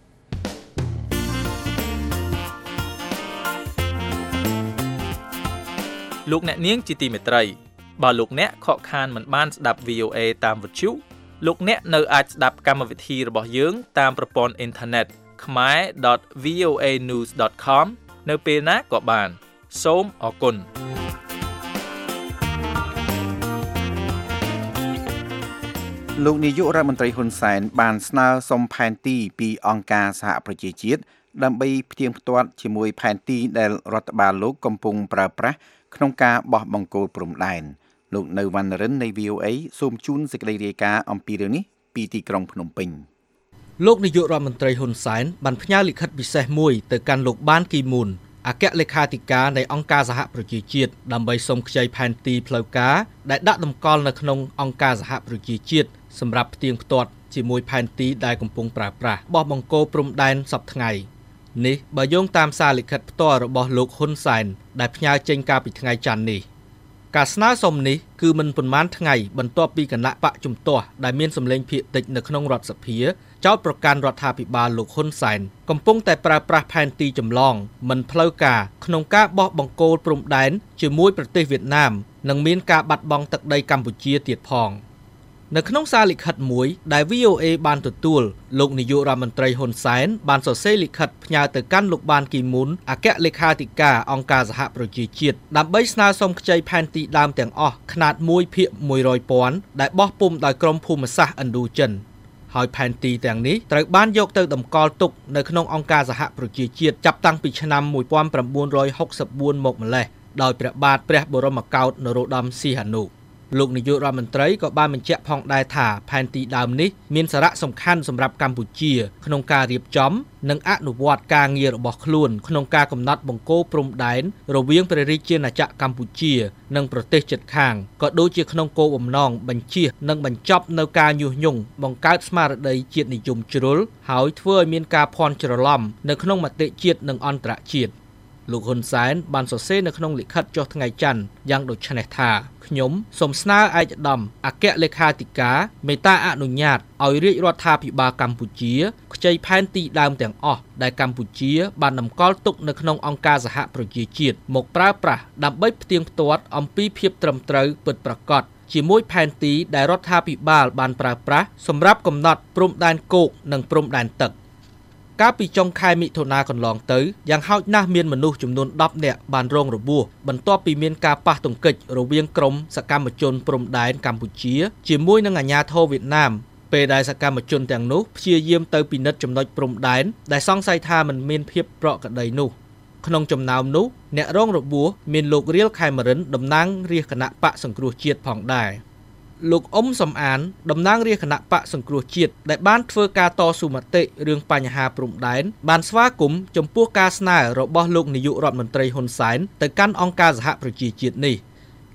លោកអ្នកនាងជាទីមេត្រីបើលោកអ្នកខកខានមិនបានស្ដាប់ វី អូ เอ តាមវិទ្យុលោកអ្នកនៅអាចស្ដាប់កម្មវិធីរបស់យើងតាមប្រព័ន្ធអ៊ីនធឺណិត khmae dot v o a news dot com នៅពេលណាក៏បានសូមអរគុណលោកនាយករដ្ឋមន្ត្រីហ៊ុនសែនបានស្នើសុំផែនទីពីអង្គការសហប្រជាជាតិដើម្បីផ្ទៀងផ្ទាត់ជាមួយផែនទីដែលរដ្ឋបាលលោកកំពុងប្រើប្រាស់ក្នុងការបោះបង្គោលព្រំដែនលោកនៅវណ្ណរិននៃ វី អូ เอ សូមជូនសេចក្តីរាយការណ៍អំពីរឿងនេះពីទីក្រុងភ្នំពេញលោកនាយករដ្ឋមន្ត្រីហ៊ុនសែនបានផ្ញើលិខិតពិសេសមួយទៅកាន់លោកបានគីមូនអគ្គលេខាធិការនៃអង្គការសហប្រជាជាតិដើម្បីសូមខ្ចីផែនទីផ្លូវការដែលដាក់តម្កល់នៅក្នុងអង្គការសហប្រជាជាតិសម្រាប់ផ្ទៀងផ្ទាត់ជាមួយផែនទីដែលកំពុងប្រើប្រាស់បោះបង្គោលព្រំដែនសប្តាហ៍ថ្ងៃនេះបើយោងតាមសារលិខិតផ្ទាល់របស់លោកហ៊ុនសែនដែលផ្ញើចេញកាលពីថ្ងៃច័ន្ទនេះការស្នើសុំនេះគឺមិនប៉ុន្មានថ្ងៃបន្ទាប់ពីគណៈបកជំទាស់ដែលមានសម្លេងភាគតិចនៅក្នុងរដ្ឋសភាចោទប្រកាន់រដ្ឋាភិបាលលោកហ៊ុនសែនកំពុងតែប្រើប្រាស់ផែនទីចម្លងមិនផ្លូវការក្នុងការបោះបង្គោលព្រំដែនជាមួយប្រទេសវៀតណាមនិងមានការបាត់បង់ទឹកដីកម្ពុជាទៀតផងនៅក្នុងសារលិខិតមួយដែល វី អូ เอ បានទទួលលោកនាយករដ្ឋមន្ត្រីហ៊ុនសែនបានសរសេរលិខិតផ្ញើទៅកាន់លោកបានគីមូនអគ្គលេខាធិការអង្គការសហប្រជាជាតិដើម្បីស្នើសុំខ្ចីផែនទីដើមទាំងអស់ខ្នាតមួយភាគមួយរយពាន់ដែលបោះពុម្ពដោយក្រមភូមិសាស្ត្រឥណ្ឌូចិនហើយផែនទីទាំងនេះត្រូវបានយកទៅតម្កល់ទុកនៅក្នុងអង្គការសហប្រជាជាតិចាប់តាំងពីឆ្នាំmột nghìn chín trăm sáu mươi tưមកម្លេះដោយព្រះបាទព្រះបរមកោដ្ឋនរោត្តមសីហនុលោកនាយករដ្ឋមន្ត្រីក៏បានបញ្ជាក់ផងដែរថាផែនទីដើមនេះមានសារៈសំខាន់សម្រាប់កម្ពុជាក្នុងការរៀបចំនិងអនុវត្តការងាររបស់ខ្លួនក្នុងការកំណត់បង្គោលព្រំដែនរវាងព្រះរាជាណាចក្រកម្ពុជានិងប្រទេសជិតខាងក៏ដូចជាក្នុងគោលបំណងបញ្ជៀសនិងបញ្ចប់នៅការញុះញង់បង្កើតស្មារតីជាតិនិយមជ្រុលហើយធ្វើឲ្យមានការភ័ន្តច្រឡំនៅក្នុងមតិជាតិនិងអន្តរជាតិលោកហ៊ុនសែនបានសរសេរនៅក្នុងលិខិតចុះថ្ងៃច័ន្ទយ៉ាងដូចនេះថាខ្ញុំសូមស្នើឯកឧត្តមអគ្គលេខាធិការមេត្តាអនុញ្ញាតឲ្យរាជរដ្ឋាភិបាលកម្ពុជាខ្ចីផែនទីដើមទាំងអស់ដែលកម្ពុជាបានតម្កល់ទុកនៅក្នុងអង្គការសហប្រជាជាតិមកប្រើប្រាស់ដើម្បីផ្ទៀងផ្ទាត់អំពីភាពត្រឹមត្រូវពិតប្រាកដជាមួយផែនទីដែលរដ្ឋាភិបាលបានប្រើប្រាស់សម្រាប់កំណត់ព្រំដែនគោកនិងព្រំដែនទឹកកាលពីចុងខែមិថុនាកន្លងទៅយ៉ាងហោចណាស់មានមនុស្សចំនួនដប់នាក់បានរងរបួសបន្ទាប់ពីមានការប៉ះទង្គិចរវាងក្រុមសកម្មជនព្រំដែនកម្ពុជាជាមួយនឹងអាជ្ញាធរវៀតណាមពេលដែលសកម្មជនទាំងនោះព្យាយាមទៅពិនិត្យចំណុចព្រំដែនដែលសង្ស័យថាមិនមានភាពប្រក្រតីនោះក្នុងចំណោមនោះអ្នករងរបួសមានលោករៀលខេមរិនតំណាងរាជគណៈបកសង្គ្រោះជាតិផងដែរលោកអ៊ុំសំអានតំណាងរាជគណៈបកសង្គ្រោះជាតិដែលបានធ្វើការតស៊ូមតិរឿងបញ្ហាព្រំដែនបានស្វាគមន៍ចំពោះការស្នើរបស់លោកនាយករដ្ឋមន្ត្រីហ៊ុនសែនទៅកាន់អង្គការសហប្រជាជាតិនេះ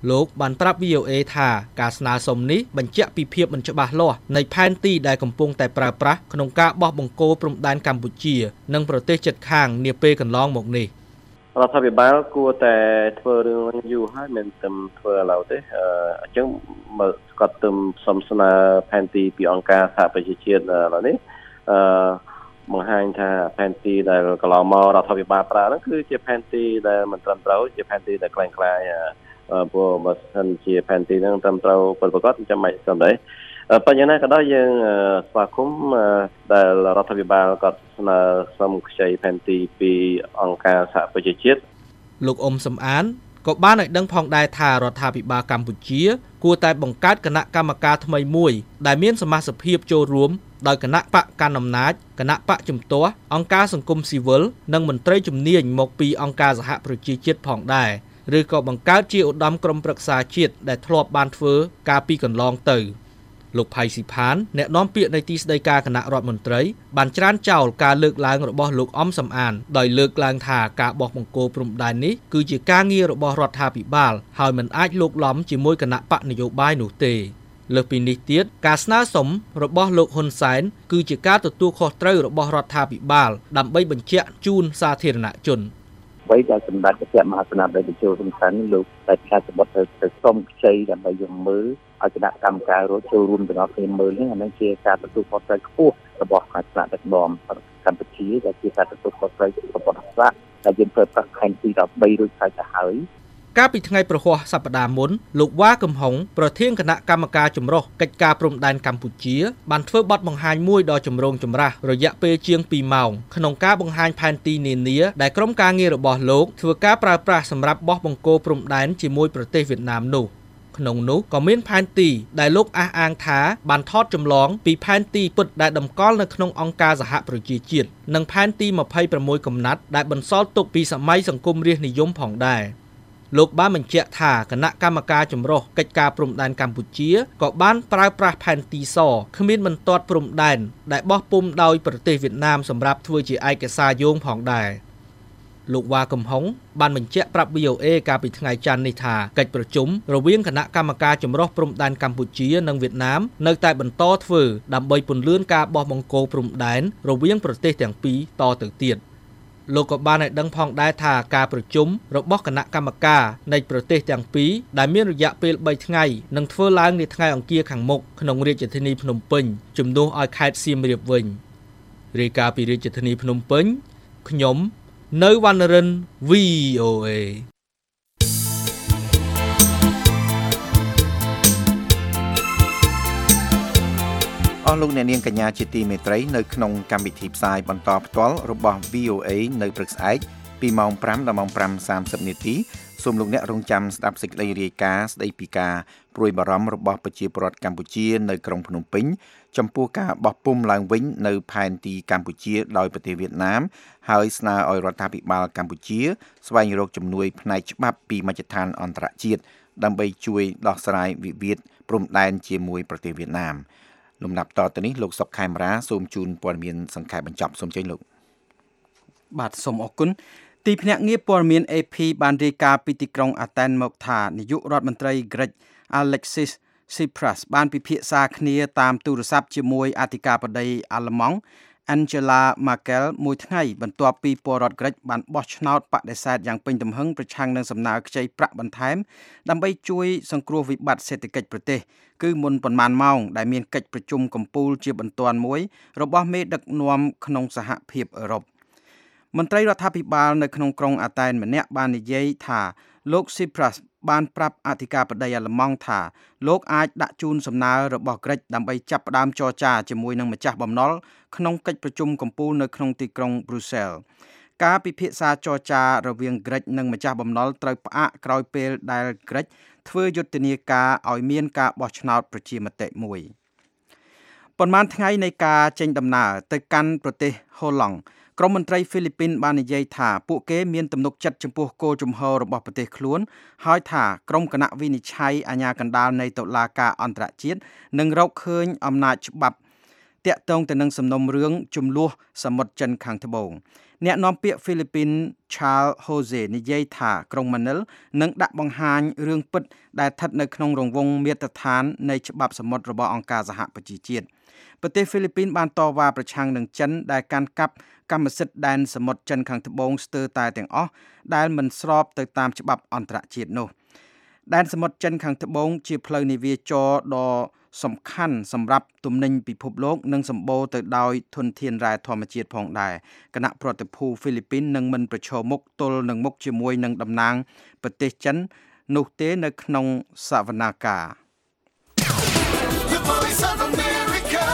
លោកបានប្រាប់ วี โอ เอ ថាការស្នើសុំនេះបញ្ជាក់ពីភាពមិនច្បាស់លាស់នៃផែនទីដែលកំពុងតែប្រើប្រាស់ក្នុងការបោះបង្គោលព្រំដែនកម្ពុជានិងប្រទេសជិតខាងនាពេលកន្លងមកនេះរដ្ឋាភិបាលគួរតែធ្វើរឿងយូរហើយមិនតែធ្វើឥឡូវទេអញ្ចឹងមកស្កត់ទៅសំស្នើផែនទីពីអង្គការសហប្រជាជាតិឥឡូវនេះអឺបង្ហាញថាផែនទីដែលកន្លងមករដ្ឋាភិបាលប្រើហ្នឹងគឺជាផែនទីដែលមិនត្រឹមត្រូវជាផែនទីដែលคล้ายៗព្រោះបើសិនជាផែនទីហ្នឹងត្រឹមត្រូវពិតប្រាកដចាំមិនស្ដីបញ្ហាណាក៏ដោយយើងស្វាគមន៍ដែលរដ្ឋាភិបាលក៏ស្នើសុំខ្ចីផែនទីពីអង្គការសហប្រជាជាតិលោកអ៊ុំសំអានក៏បានឲ្យដឹងផងដែរថារដ្ឋាភិបាលកម្ពុជាគួរតែបង្កើតគណៈកម្មការថ្មីមួយដែលមានសមាជិកភាពចូលរួមដោយគណៈបកកណ្ដាលអំណាចគណៈបកជំទាស់អង្គការសង្គមស៊ីវិលនិងមន្ត្រីជំនាញមកពីអង្គការសហប្រជាជាតិផងដែរឬក៏បង្កើតជាឧត្តមក្រុមប្រឹក្សាជាតិដែលធ្លាប់បានធ្វើកាលពីកន្លងទៅលោកផៃស៊ីផានអ្នកនាំពាក្យនៃទីស្តីការគណៈរដ្ឋមន្ត្រីបានច្រានចោលការលើកឡើងរបស់លោកអ៊ំសំអានដោយលើកឡើងថាការបោះបង្គោលព្រំដែននេះគឺជាការងាររបស់រដ្ឋាភិបាលហើយមិនអាចលោកឡំជាមួយគណៈបកនយោបាយនោះទេលើសពីនេះទៀតការស្នើសុំរបស់លោកហ៊ុនសែនគឺជាការទទួលខុសត្រូវរបស់រដ្ឋាភិបាលដើម្បីបញ្ជាក់ជូនសាធារណជនអ្វីដែលសម្ដេចព្រះមហាក្សត្រដែលបញ្ចូលសំខាន់លោកតែការសម្បត្តិទៅសុំខ្ចីដើម្បីយកមើលឲ្យគណៈកម្មការរកចូលរួមទាំងអស់គ្នាមើលនេះអានឹងជាការទទួលខុសត្រូវខ្ពស់របស់គណៈដឹកនាំកម្ពុជាដែលជាការទទួលខុសត្រូវរបស់រដ្ឋាភិបាលដែលយើងប្រើប្រាស់ខែទីដប់បីរួចហើយទៅហើយកាលពីថ្ងៃប្រហ័សសប្តាហ៍មុនលោកវ៉ាកំហុងប្រធានគណៈកម្មការចម្រុះកិច្ចការព្រំដែនកម្ពុជាបានធ្វើបទបង្ហាញមួយដ៏ចម្រូងចម្រាសរយៈពេលជាងពីរម៉ោងក្នុងការបង្ហាញផែនទីនានាដែលក្រុមការងាររបស់លោកធ្វើការប្រើប្រាស់សម្រាប់បោះបង្គោលព្រំដែនជាមួយប្រទេសវៀតណាមនោះក្នុងនោះក៏មានផែនទីដែលលោកអះអាងថាបានថតចម្លងពីផែនទីពិតដែលតម្កល់នៅក្នុងអង្គការសហប្រជាជាតិនិងផែនទីម្ភៃប្រាំមួយកំណាត់ដែលបន្សល់ទុកពីសម័យសង្គមរាស្ត្រនិយមផងដែរលោកបានបញ្ជាក់ថាគណៈកម្មការចម្រុះកិច្ចការព្រំដែនកម្ពុជាក៏បានប្រើប្រាស់ផែនទីសគ្មានបន្ទាត់ព្រំដែនដែលបោះពុម្ពដោយប្រទេសវៀតណាមសម្រាប់ធ្វើជាឯកសារយោងផងដែរលោកវ៉ាកំហុងបានបញ្ជាក់ប្រាប់ วี โอ เอ កាលពីថ្ងៃច័ន្ទនេះថាកិច្ចប្រជុំរវាងគណៈកម្មការចម្រុះព្រំដែនកម្ពុជានិងវៀតណាមនៅតែបន្តធ្វើដើម្បីពន្លឿនការបោះបង្គោលព្រំដែនរវាងប្រទេសទាំងពីរតទៅទៀតលោកក៏បានឲ្យដឹងផងដែរថាការប្រជុំរបស់គណៈកម្មការនៃប្រទេសទាំងពីរដែលមានរយៈពេលបីថ្ងៃនឹងធ្វើឡើងនាថ្ងៃអង្គារខាងមុខក្នុងរាជធានីភ្នំពេញជំនួសឲ្យខេត្តសៀមរាបវិញរាយការណ៍ពីរាជធានីភ្នំពេញខ្ញុំនៅវណ្ណរិន វី អូ เอអស់លោកអ្នកនាងកញ្ញាជាទីមេត្រីនៅក្នុងកម្មវិធីផ្សាយបន្តផ្ទាល់របស់ វី អូ เอ នៅព្រឹកស្អែកពីម៉ោងប្រាំដល់ម៉ោងប្រាំសាមសិបនាទីសូមលោកអ្នករងចាំស្ដាប់សេចក្តីរាយការណ៍ស្តីពីការព្រួយបារម្ភរបស់ប្រជាពលរដ្ឋកម្ពុជានៅក្រុងភ្នំពេញចំពោះការបោះពុម្ពឡើងវិញនៅផែនទីកម្ពុជាដោយប្រទេសវៀតណាមហើយស្នើឲ្យរដ្ឋាភិបាលកម្ពុជាស្វែងរកជំនួយផ្នែកច្បាប់ពីមជ្ឈដ្ឋានអន្តរជាតិដើម្បីជួយដោះស្រាយវិវាទព្រំដែនជាមួយប្រទេសវៀតណាមលំដាប់តទៅនេះលោកសុកខេមរាសូមជូនព័ត៌មានសង្ខេបបញ្ចប់សូមជើញលោកបាទសូមអរគុណទីភ្នាក់ងារព័ត៌មាន เอ พี បានរាយការណ៍ពីទីក្រុងអាតែនមកថានាយករដ្ឋមន្ត្រីក្រិច Alexis Tsipras បានពិភាក្សាគ្នាតាមទូរស័ព្ទជាមួយអធិការបតីអាល្លឺម៉ង់ Angela Merkel មួយថ្ងៃបន្ទាប់ពីពលរដ្ឋក្រិចបានបោះឆ្នោតបដិសេធយ៉ាងពេញទំហឹងប្រឆាំងនឹងសំណើខ្ចីប្រាក់បន្ថែមដើម្បីជួយសង្គ្រោះវិបត្តិសេដ្ឋកិច្ចប្រទេសគឺមុនប៉ុន្មានម៉ោងដែលមានកិច្ចប្រជុំកំពូលជាបន្ទាន់មួយរបស់មេដឹកនាំក្នុងសហភាពអឺរ៉ុបមន្ត្រីរដ្ឋាភិបាលនៅក្នុងក្រុងអាតែនម្នាក់បាននិយាយថាលោក Tsipras បានប្រាប់អធិការបតីអាល្លឺម៉ង់ថាលោកអាចដាក់ជូនសំណើរបស់ក្រិចដើម្បីចាប់ផ្ដើមចរចាជាមួយនឹងម្ចាស់បំណុលក្នុងកិច្ចប្រជុំកំពូលនៅក្នុងទីក្រុង Brussels ការពិភាក្សាចរចារវាងក្រិចនិងម្ចាស់បំណុលត្រូវផ្អាកក្រោយពេលដែលក្រិចធ្វើយុទ្ធនាការឲ្យមានការបោះឆ្នោតប្រជាមតិមួយប៉ុន្មានថ្ងៃនៃការចេញដំណើរទៅកាន់ប្រទេសហូឡង់ក្រុមមន្ត្រីហ្វីលីពីនបាននិយាយថាពួកគេមានទំនុកចិត្តចំពោះគោលជំហររបស់ប្រទេសខ្លួនហើយថាក្រុមគណៈវិនិច្ឆ័យអាជ្ញាកណ្ដាលនៃតុលាការអន្តរជាតិនឹងរកឃើញអំណាចច្បាប់តាក់ទងទៅនឹងសំណុំរឿងជម្លោះសមុទ្រចិនខាងត្បូងអ្នកនាំពាក្យហ្វីលីពីន Charles Jose និយាយថាក្រុងម៉ានីលនឹងដាក់បង្ហាញរឿងពិតដែលស្ថិតនៅក្នុងរង្វង់មាត្រដ្ឋាននៃច្បាប់សមុទ្ររបស់អង្គការសហប្រជាជាតិប្រទេសហ្វីលីពីនបានតវ៉ាប្រឆាំងនឹងចិនដែលកាន់កាប់កម្មសិទ្ធិដែនសមុទ្រចិនខាងត្បូងស្ទើរតែទាំងអស់ដែលមិនស្របទៅតាមច្បាប់អន្តរជាតិនោះដែនសមុទ្រចិនខាងត្បូងជាផ្លូវនាវាចរដ៏សំខាន់សម្រាប់ទំនិញពិភពលោកនិងសម្បូរទៅដោយធនធានរ៉ែធម្មជាតិផងដែរគណៈប្រតិភូហ្វីលីពីននឹងមិនប្រឈមមុខទល់នឹងមុខជាមួយនឹងតំណាងប្រទេសចិននោះទេនៅក្នុងសវនាការ The Voice of America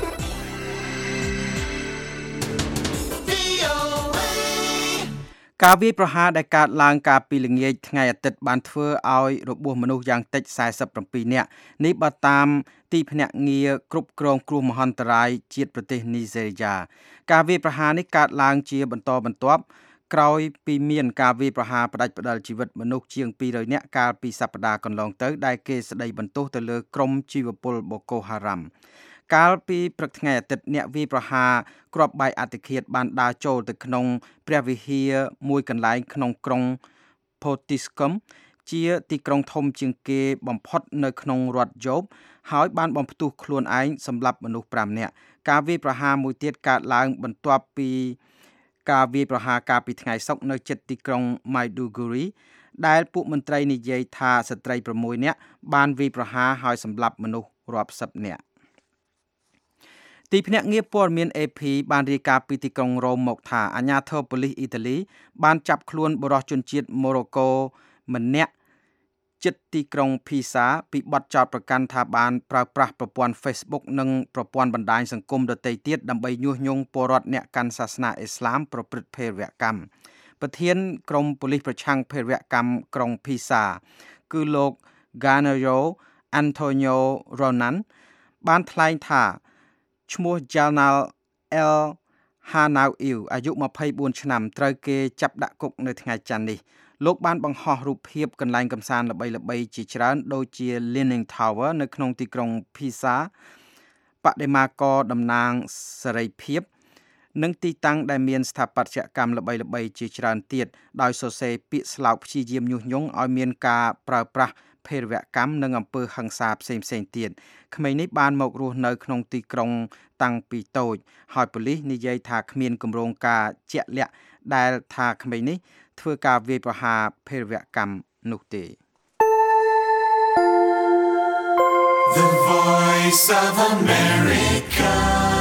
ការវាយប្រហារដែលកើតឡើងកាលពីល្ងាចថ្ងៃអាទិត្យបានធ្វើឲ្យរបួសមនុស្សយ៉ាងតិចសែសិប៧នាក់នេះបើតាមទីភ្នាក់ងារគ្រប់គ្រងគ្រោះមហន្តរាយជាតិប្រទេសនីហ្សេរីយ៉ាការវាយប្រហារនេះកើតឡើងជាបន្តបន្ទាប់ក្រោយពីមានការវាយប្រហារផ្ដាច់ផ្ដាល់ជីវិតមនុស្សជាងពីររយនាក់កាលពីសប្តាហ៍កន្លងទៅដែលគេស្ដីបន្ទោសទៅលើក្រុមជីវពលបូកូហារ៉ាំកាលពីព្រឹកថ្ងៃអាទិត្យអ្នកវាយប្រហារគ្រាប់បែកអតិឃាតបានដើរចូលទៅក្នុងព្រះវិហារមួយកន្លែងក្នុងក្រុង Potiskum ជាទីក្រុងធំជាងគេបំផុតនៅក្នុងរដ្ឋយ៉ូបហើយបានបំផ្ទុះខ្លួនឯងសម្លាប់មនុស្សប្រាំនាក់ការវាយប្រហារមួយទៀតកើតឡើងបន្ទាប់ពីការវាយប្រហារកាលពីថ្ងៃសុក្រនៅជិតទីក្រុង Maiduguri ដែលពួកមន្ត្រីនិយាយថាស្ត្រី៦នាក់បានវាយប្រហារហើយសម្លាប់មនុស្សរាប់សិបនាក់ទីភ្នាក់ងារព័ត៌មាន เอ พี បានរាយការណ៍ពីទីក្រុងរ៉ូមមកថាអាជ្ញាធរប៉ូលីសអ៊ីតាលីបានចាប់ខ្លួនបុរសជនជាតិម៉ូរ៉ូកូម្នាក់ជិតទីក្រុងភីសាពីបទចោទប្រកាន់ថាបានប្រើប្រាស់ប្រព័ន្ធ Facebook និងប្រព័ន្ធបណ្ដាញសង្គមដទៃទៀតដើម្បីញុះញង់ពលរដ្ឋអ្នកកាន់សាសនាអ៊ីស្លាមប្រព្រឹត្តភេរវកម្មប្រធានក្រុមប៉ូលីសប្រឆាំងភេរវកម្មក្រុងភីសាគឺលោក Ganario Antonio Ronan បានថ្លែងថាឈ្មោះ Jalal El Hanawiu អាយុម្ភៃបួនឆ្នាំត្រូវគេចាប់ដាក់គុកនៅថ្ងៃច័ន្ទនេះលោកបានបង្ហោះរូបភាពកន្លែងកម្សាន្តល្បីៗជាច្រើនដូចជា Leaning Tower នៅក្នុងទីក្រុង Pisa បដិមាករតំណាងសេរីភាពនិងទីតាំងដែលមានស្ថាបត្យកម្មល្បីៗជាច្រើនទៀតដោយសរសេរពាក្យស្លោកព្យាយាមញុះញង់ឲ្យមានការប្រើប្រាស់ភេរវកម្មនិងអំពើហិង្សាផ្សេងៗទៀតក្មេងនេះបានមករស់នៅក្នុងទីក្រុងតាំងពីតូចហើយប៉ូលីសនិយាយថាគ្មានគម្រោងការជាក់លាក់ដែលថាក្មេងនេះធ្វើការវាយប្រហារភេរវកម្មនោះទេ The Voice of America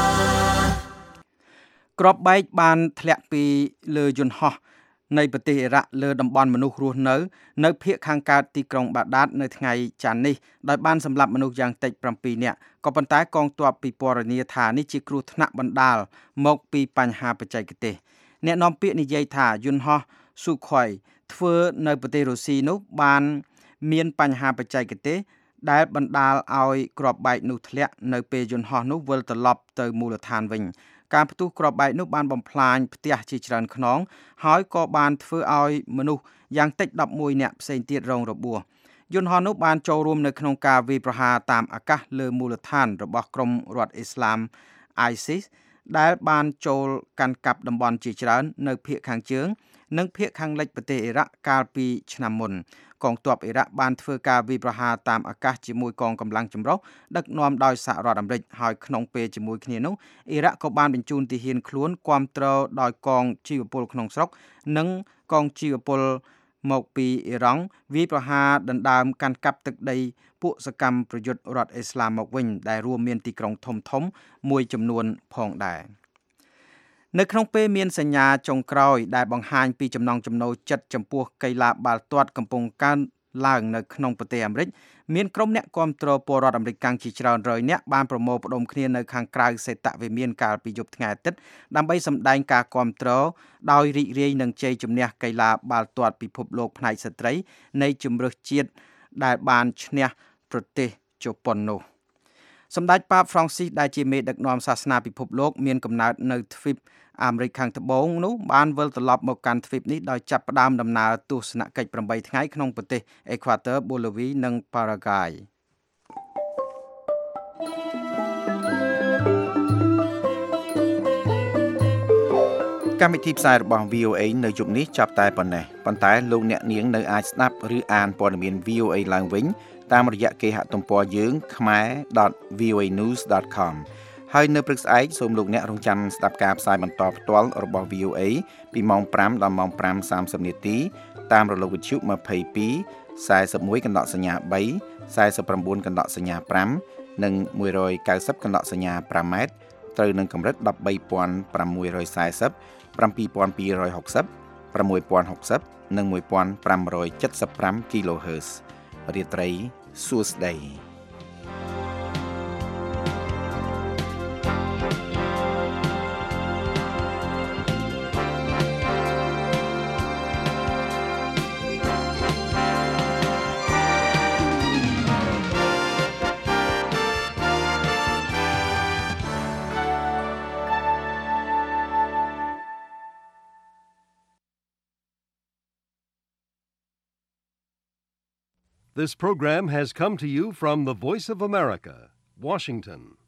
គ្រាប់បែកបានធ្លាក់ពីលើយន្តហោះនៃប្រទេសអ៊ីរ៉ាក់លើតំបន់មនុស្សរស់នៅនៅភូមិខាងកើតទីក្រុងបាដាតនៅថ្ងៃច័ន្ទនេះដោយបានសម្លាប់មនុស្សយ៉ាងតិចប្រាំពីរនាក់ក៏ប៉ុន្តែកងទ័ពពិពណ៌នាថានេះជាគ្រោះថ្នាក់បណ្ដាលមកពីបញ្ហាបច្ចេកទេសអ្នកនាំពាក្យនិយាយថាយន្តហោះ Sukhoi ធ្វើនៅប្រទេសរុស្ស៊ីនោះបានមានបញ្ហាបច្ចេកទេសដែលបណ្ដាលឲ្យគ្រាប់បែកនោះធ្លាក់នៅពេលយន្តហោះនោះវិលត្រឡប់ទៅមូលដ្ឋានវិញការផ្ទុះគ្រាប់បែកនោះបានបំផ្លាញផ្ទះជាច្រើនខ្នងហើយក៏បានធ្វើឲ្យមនុស្សយ៉ាងតិចដប់មួយនាក់ផ្សេងទៀតរងរបួសយន្តហោះនោះបានចូលរួមនៅក្នុងការវាយប្រហារតាមអាកាសលើមូលដ្ឋានរបស់ក្រុមរដ្ឋអ៊ីស្លាម ISIS ដែលបានចូលកាន់កាប់តំបន់ជាច្រើននៅភាគខាងជើងនិងភាគខាងលិចប្រទេសអ៊ីរ៉ាក់កាលពីឆ្នាំមុនកងទ័ពអ៊ីរ៉ាក់បានធ្វើការវាយប្រហារតាមអាកាសជាមួយកងកម្លាំងចម្រុះដឹកនាំដោយសហរដ្ឋអាមេរិកហើយក្នុងពេលជាមួយគ្នានោះអ៊ីរ៉ាក់ក៏បានបញ្ជូនទាហានខ្លួនគាំទ្រដោយកងជីវពលក្នុងស្រុកនិងកងជីវពលមកពីអ៊ីរ៉ង់វាយប្រហារដណ្ដើមកាន់កាប់ទឹកដីពួកសកម្មប្រយុទ្ធរដ្ឋអ៊ីស្លាមមកវិញដែលរួមមានទីក្រុងធំៗមួយចំនួនផងដែរនៅក្នុងពេលមានសញ្ញាចុងក្រោយដែលបង្ហាញពីចំណង់ចំណូលចិត្តចំពោះកីឡាបាល់ទាត់កំពុងកើនឡើងនៅក្នុងប្រទេសអាមេរិកមានក្រុមអ្នកគាំទ្រពលរដ្ឋអាមេរិកជាច្រើនរយនាក់បានប្រមូលផ្ដុំគ្នានៅខាងក្រៅសេតវិមានកាលពីយប់ថ្ងៃអាទិត្យដើម្បីសម្ដែងការគាំទ្រដោយរីករាយនឹងជ័យជំនះកីឡាបាល់ទាត់ពិភពលោកផ្នែកស្ត្រីនៃជម្រើសជាតិដែលបានឈ្នះប្រទេសជប៉ុននោះសម្ដេចប៉ាបហ្វ្រង់ស៊ីសដែលជាមេដឹកនាំសាសនាពិភពលោកមានកំណើតនៅទ្វីបអាមេរិកខាងត្បូងនោះបានវិលត្រឡប់មកកាន់ទ្វីបនេះដោយចាប់ផ្ដើមដំណើរទស្សនកិច្ចប្រាំបីថ្ងៃក្នុងប្រទេសអេក្វាទ័រ បូលីវីនិងប៉ារ៉ាហ្គាយកម្មវិធីផ្សាយរបស់ វី អូ เอ នៅយប់នេះចាប់តែប៉ុណ្ណេះប៉ុន្តែលោកអ្នកនាងនៅអាចស្ដាប់ឬអានព័ត៌មាន វី អូ เอ ឡើងវិញតាមរយៈគេហទំព័រយើង khmer dot v o a news dot com ហើយនៅព្រឹកស្អែកសូមលោកអ្នករងចាំស្ដាប់ការផ្សាយបន្តផ្ទាល់របស់ វី អូ เอ ពីម៉ោងfiveដល់ម៉ោងfiveសាមសិបនាទីតាមរលកវិទ្យុtwenty-two forty-oneកណ្ដកសញ្ញាthree forty-nineកណ្ដកសញ្ញាfiveនិងone ninetyកណ្ដកសញ្ញាfiveម៉ែត្រត្រូវនឹងកម្រិតthirteen thousand six hundred forty, seven thousand two hundred sixty, six thousand sixtyនិងfifteen seventy-five គីឡូហឺត រាត្រីសួស្តី This program has come to you from the Voice of America, Washington.